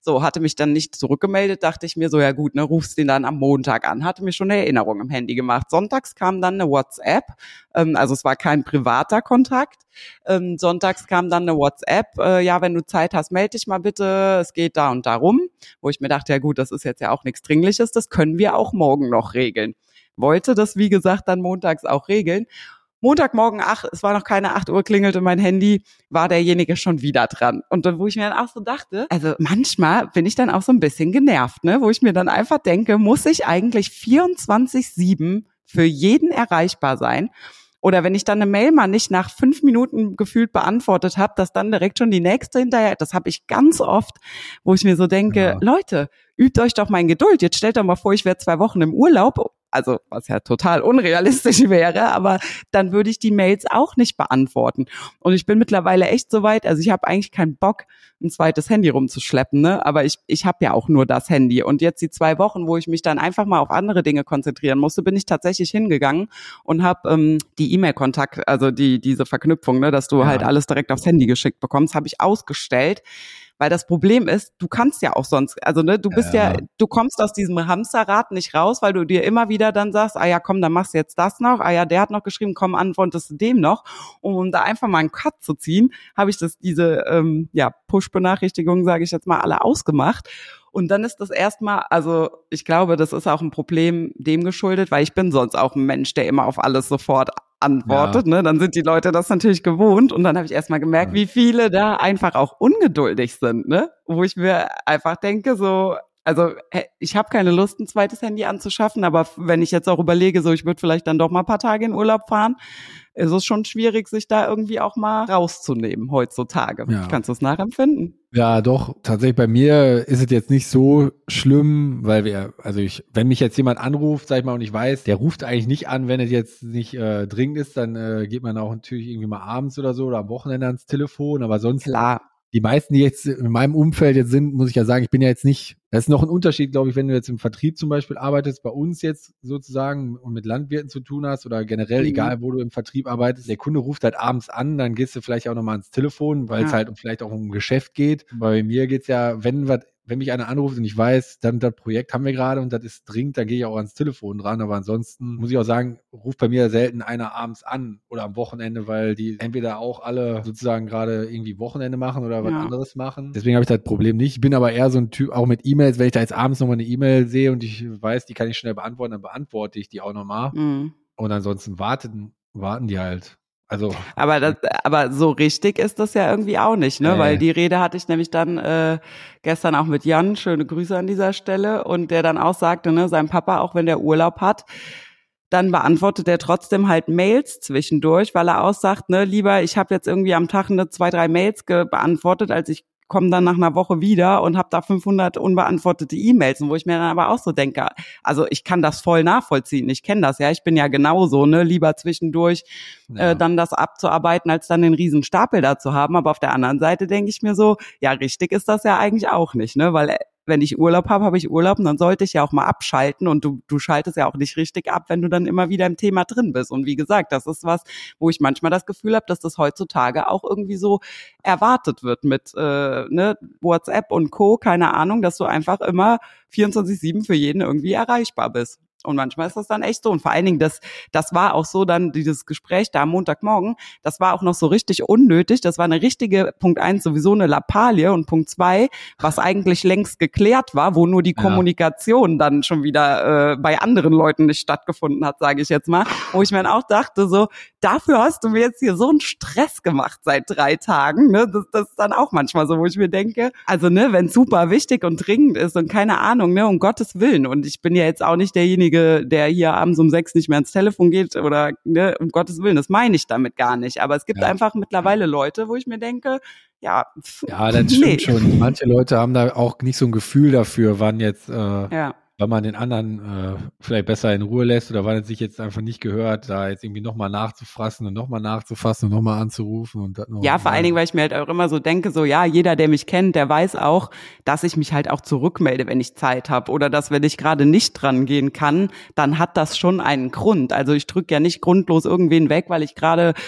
So, hatte mich dann nicht zurückgemeldet, dachte ich mir so, ja gut, ne, rufst den dann am Montag an. Hatte mir schon eine Erinnerung im Handy gemacht. Sonntags kam dann eine WhatsApp, ähm, also es war kein privater Kontakt. Ähm, sonntags kam dann eine WhatsApp, äh, ja, wenn du Zeit hast, melde dich mal bitte, es geht da und darum. Wo ich mir dachte, ja gut, das ist jetzt ja auch nichts Dringliches, das können wir auch morgen noch regeln. Wollte das, wie gesagt, dann montags auch regeln. Montagmorgen, acht, es war noch keine acht Uhr, klingelte mein Handy, war derjenige schon wieder dran. Und dann, wo ich mir dann auch so dachte, also manchmal bin ich dann auch so ein bisschen genervt, ne, wo ich mir dann einfach denke, muss ich eigentlich vierundzwanzig sieben für jeden erreichbar sein? Oder wenn ich dann eine Mail mal nicht nach fünf Minuten gefühlt beantwortet habe, dass dann direkt schon die nächste hinterher, das habe ich ganz oft, wo ich mir so denke, ja. Leute, übt euch doch mal in Geduld. Jetzt stellt doch mal vor, ich wäre zwei Wochen im Urlaub, also was ja total unrealistisch wäre, aber dann würde ich die Mails auch nicht beantworten. Und ich bin mittlerweile echt so weit, also ich habe eigentlich keinen Bock, ein zweites Handy rumzuschleppen, ne? Aber ich ich habe ja auch nur das Handy. Und jetzt die zwei Wochen, wo ich mich dann einfach mal auf andere Dinge konzentrieren musste, bin ich tatsächlich hingegangen und habe ähm, die E-Mail-Kontakt, also die diese Verknüpfung, ne, dass du ja. halt alles direkt aufs Handy geschickt bekommst, habe ich ausgestellt. Weil das Problem ist, du kannst ja auch sonst, also ne, du bist ja, ja, du kommst aus diesem Hamsterrad nicht raus, weil du dir immer wieder dann sagst, ah ja, komm, dann machst du jetzt das noch, ah ja, der hat noch geschrieben, komm, antwortest du dem noch. Und um da einfach mal einen Cut zu ziehen, habe ich das diese ähm, ja Push-Benachrichtigungen, sage ich jetzt mal, alle ausgemacht. Und dann ist das erstmal, also ich glaube, das ist auch ein Problem dem geschuldet, weil ich bin sonst auch ein Mensch, der immer auf alles sofort antwortet, ja. ne? Dann sind die Leute das natürlich gewohnt und dann habe ich erstmal gemerkt, ja. wie viele da einfach auch ungeduldig sind, ne? Wo ich mir einfach denke, so, also ich habe keine Lust, ein zweites Handy anzuschaffen, aber wenn ich jetzt auch überlege, so ich würde vielleicht dann doch mal ein paar Tage in Urlaub fahren, ist es schon schwierig, sich da irgendwie auch mal rauszunehmen heutzutage. Ja. Kannst du es nachempfinden? Ja, doch. Tatsächlich bei mir ist es jetzt nicht so schlimm, weil wir, also ich, wenn mich jetzt jemand anruft, sag ich mal, und ich weiß, der ruft eigentlich nicht an, wenn es jetzt nicht äh, dringend ist, dann äh, geht man auch natürlich irgendwie mal abends oder so oder am Wochenende ans Telefon, aber sonst klar. Die meisten, die jetzt in meinem Umfeld jetzt sind, muss ich ja sagen, ich bin ja jetzt nicht, das ist noch ein Unterschied, glaube ich, wenn du jetzt im Vertrieb zum Beispiel arbeitest, bei uns jetzt sozusagen und mit Landwirten zu tun hast oder generell, mhm. egal wo du im Vertrieb arbeitest, der Kunde ruft halt abends an, dann gehst du vielleicht auch nochmal ans Telefon, weil es ja. halt vielleicht auch um ein Geschäft geht. Bei mir geht's ja, wenn was wenn mich einer anruft und ich weiß, dann das Projekt haben wir gerade und das ist dringend, dann gehe ich auch ans Telefon dran. Aber ansonsten muss ich auch sagen, ruft bei mir selten einer abends an oder am Wochenende, weil die entweder auch alle sozusagen gerade irgendwie Wochenende machen oder was ja. anderes machen. Deswegen habe ich das Problem nicht. Ich bin aber eher so ein Typ, auch mit E-Mails, wenn ich da jetzt abends nochmal eine E-Mail sehe und ich weiß, die kann ich schnell beantworten, dann beantworte ich die auch nochmal. Mhm. Und ansonsten warten, warten die halt. Also, aber das, aber so richtig ist das ja irgendwie auch nicht, ne? Äh. Weil die Rede hatte ich nämlich dann äh, gestern auch mit Jan, schöne Grüße an dieser Stelle, und der dann auch sagte, ne, sein Papa, auch wenn der Urlaub hat, dann beantwortet er trotzdem halt Mails zwischendurch, weil er auch sagt, ne, lieber, ich habe jetzt irgendwie am Tag eine zwei, drei Mails ge- beantwortet, als ich komme dann nach einer Woche wieder und habe da fünfhundert unbeantwortete E-Mails, und wo ich mir dann aber auch so denke, also ich kann das voll nachvollziehen, ich kenne das ja, ich bin ja genauso, ne, lieber zwischendurch ja. äh, dann das abzuarbeiten, als dann den riesen Stapel da zu haben, aber auf der anderen Seite denke ich mir so, ja, richtig ist das ja eigentlich auch nicht, ne, weil wenn ich Urlaub habe, habe ich Urlaub, und dann sollte ich ja auch mal abschalten, und du du schaltest ja auch nicht richtig ab, wenn du dann immer wieder im Thema drin bist. Und wie gesagt, das ist was, wo ich manchmal das Gefühl habe, dass das heutzutage auch irgendwie so erwartet wird mit äh, ne, WhatsApp und Co., keine Ahnung, dass du einfach immer vierundzwanzig sieben für jeden irgendwie erreichbar bist. Und manchmal ist das dann echt so. Und vor allen Dingen, das, das war auch so dann, dieses Gespräch da am Montagmorgen, das war auch noch so richtig unnötig. Das war eine richtige, Punkt eins, sowieso eine Lappalie, und Punkt zwei, was eigentlich längst geklärt war, wo nur die ja. Kommunikation dann schon wieder äh, bei anderen Leuten nicht stattgefunden hat, sage ich jetzt mal. Wo ich mir dann auch dachte, so, dafür hast du mir jetzt hier so einen Stress gemacht seit drei Tagen. Ne? Das, das ist dann auch manchmal so, wo ich mir denke, also ne, wenn es super wichtig und dringend ist und keine Ahnung, ne, um Gottes Willen. Und ich bin ja jetzt auch nicht derjenige, der hier abends um sechs nicht mehr ans Telefon geht oder, ne, um Gottes Willen, das meine ich damit gar nicht. Aber es gibt ja. einfach mittlerweile Leute, wo ich mir denke, ja, pff, ja, das stimmt nee. schon. Manche Leute haben da auch nicht so ein Gefühl dafür, wann jetzt, äh, ja. wann man den anderen äh, vielleicht besser in Ruhe lässt oder wann es sich jetzt einfach nicht gehört, da jetzt irgendwie nochmal nachzufassen und nochmal nachzufassen und nochmal anzurufen. Und das noch ja, vor allen Dingen, weil ich mir halt auch immer so denke, so ja, jeder, der mich kennt, der weiß auch, dass ich mich halt auch zurückmelde, wenn ich Zeit habe, oder dass, wenn ich gerade nicht dran gehen kann, dann hat das schon einen Grund. Also ich drücke ja nicht grundlos irgendwen weg, weil ich gerade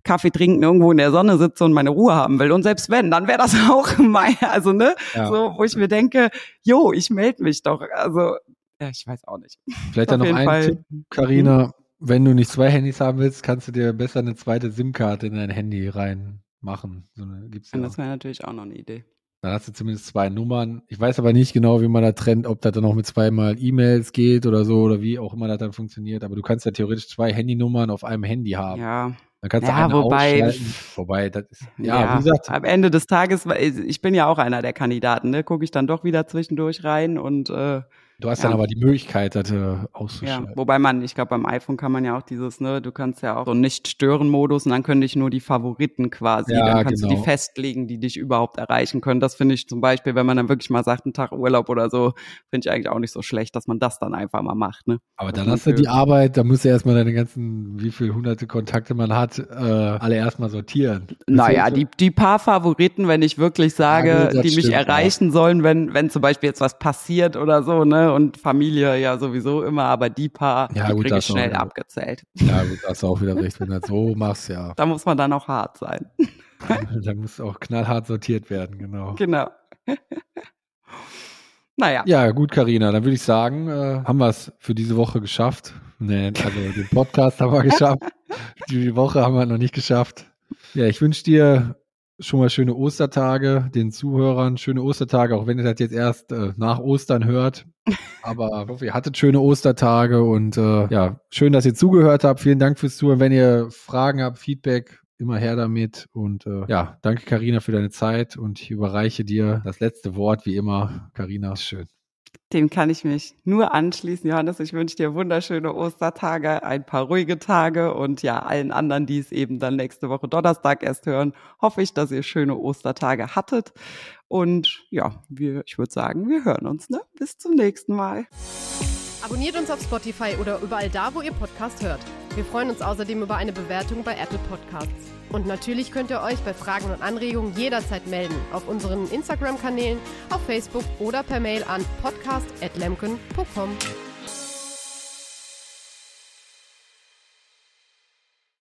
Kaffee trinken irgendwo in der Sonne sitze und meine Ruhe haben will. Und selbst wenn, dann wäre das auch mein, also ne, ja. so, wo ich mir denke, jo, ich melde mich doch. Also, ja, ich weiß auch nicht. Vielleicht dann noch ein Fall. Tipp, Carina, hm. wenn du nicht zwei Handys haben willst, kannst du dir besser eine zweite SIM-Karte in dein Handy reinmachen. So eine, gibt's ja und das wäre natürlich auch noch eine Idee. Dann hast du zumindest zwei Nummern. Ich weiß aber nicht genau, wie man da trennt, ob das dann auch mit zweimal E-Mails geht oder so oder wie auch immer das dann funktioniert. Aber du kannst ja theoretisch zwei Handynummern auf einem Handy haben. Ja. Dann kannst ja, du eine wobei, ausschalten. Wobei, das ist, ja, ja, wie gesagt. Am Ende des Tages, ich bin ja auch einer der Kandidaten, ne, gucke ich dann doch wieder zwischendurch rein und, äh, Du hast ja. dann aber die Möglichkeit, das äh, auszuschalten. Ja, wobei man, ich glaube, beim iPhone kann man ja auch dieses, ne, du kannst ja auch so einen Nicht-Stören-Modus und dann können dich nur die Favoriten quasi, ja, dann kannst genau. du die festlegen, die dich überhaupt erreichen können. Das finde ich zum Beispiel, wenn man dann wirklich mal sagt, einen Tag Urlaub oder so, finde ich eigentlich auch nicht so schlecht, dass man das dann einfach mal macht, ne. Aber dann hast du die Arbeit, da musst du erstmal deine ganzen, wie viele hunderte Kontakte man hat, äh, alle erstmal sortieren. Naja, die, die paar Favoriten, wenn ich wirklich sage, ja, gut, die mich erreichen auch. sollen, wenn, wenn zum Beispiel jetzt was passiert oder so, ne, und Familie ja sowieso immer, aber die paar, ja, die gut, kriege ich schnell abgezählt. Ja gut, da hast du auch wieder recht, wenn du das so machst, ja. Da muss man dann auch hart sein. Da muss auch knallhart sortiert werden, genau. Genau. Naja. Ja, gut, Carina, dann würde ich sagen, äh, haben wir es für diese Woche geschafft. Nee, also den Podcast haben wir geschafft. Die Woche haben wir noch nicht geschafft. Ja, ich wünsche dir schon mal schöne Ostertage, den Zuhörern schöne Ostertage, auch wenn ihr das jetzt erst äh, nach Ostern hört. Aber ich hoffe, ihr hattet schöne Ostertage und äh, ja, schön, dass ihr zugehört habt. Vielen Dank fürs Zuhören. Wenn ihr Fragen habt, Feedback, immer her damit. Und äh, ja, danke Carina für deine Zeit und ich überreiche dir das letzte Wort, wie immer. Carina, schön. Dem kann ich mich nur anschließen, Johannes. Ich wünsche dir wunderschöne Ostertage, ein paar ruhige Tage und ja, allen anderen, die es eben dann nächste Woche Donnerstag erst hören, hoffe ich, dass ihr schöne Ostertage hattet. Und ja, wir, ich würde sagen, wir hören uns, ne? Bis zum nächsten Mal. Abonniert uns auf Spotify oder überall da, wo ihr Podcast hört. Wir freuen uns außerdem über eine Bewertung bei Apple Podcasts. Und natürlich könnt ihr euch bei Fragen und Anregungen jederzeit melden auf unseren Instagram-Kanälen, auf Facebook oder per Mail an podcast at lemken punkt com.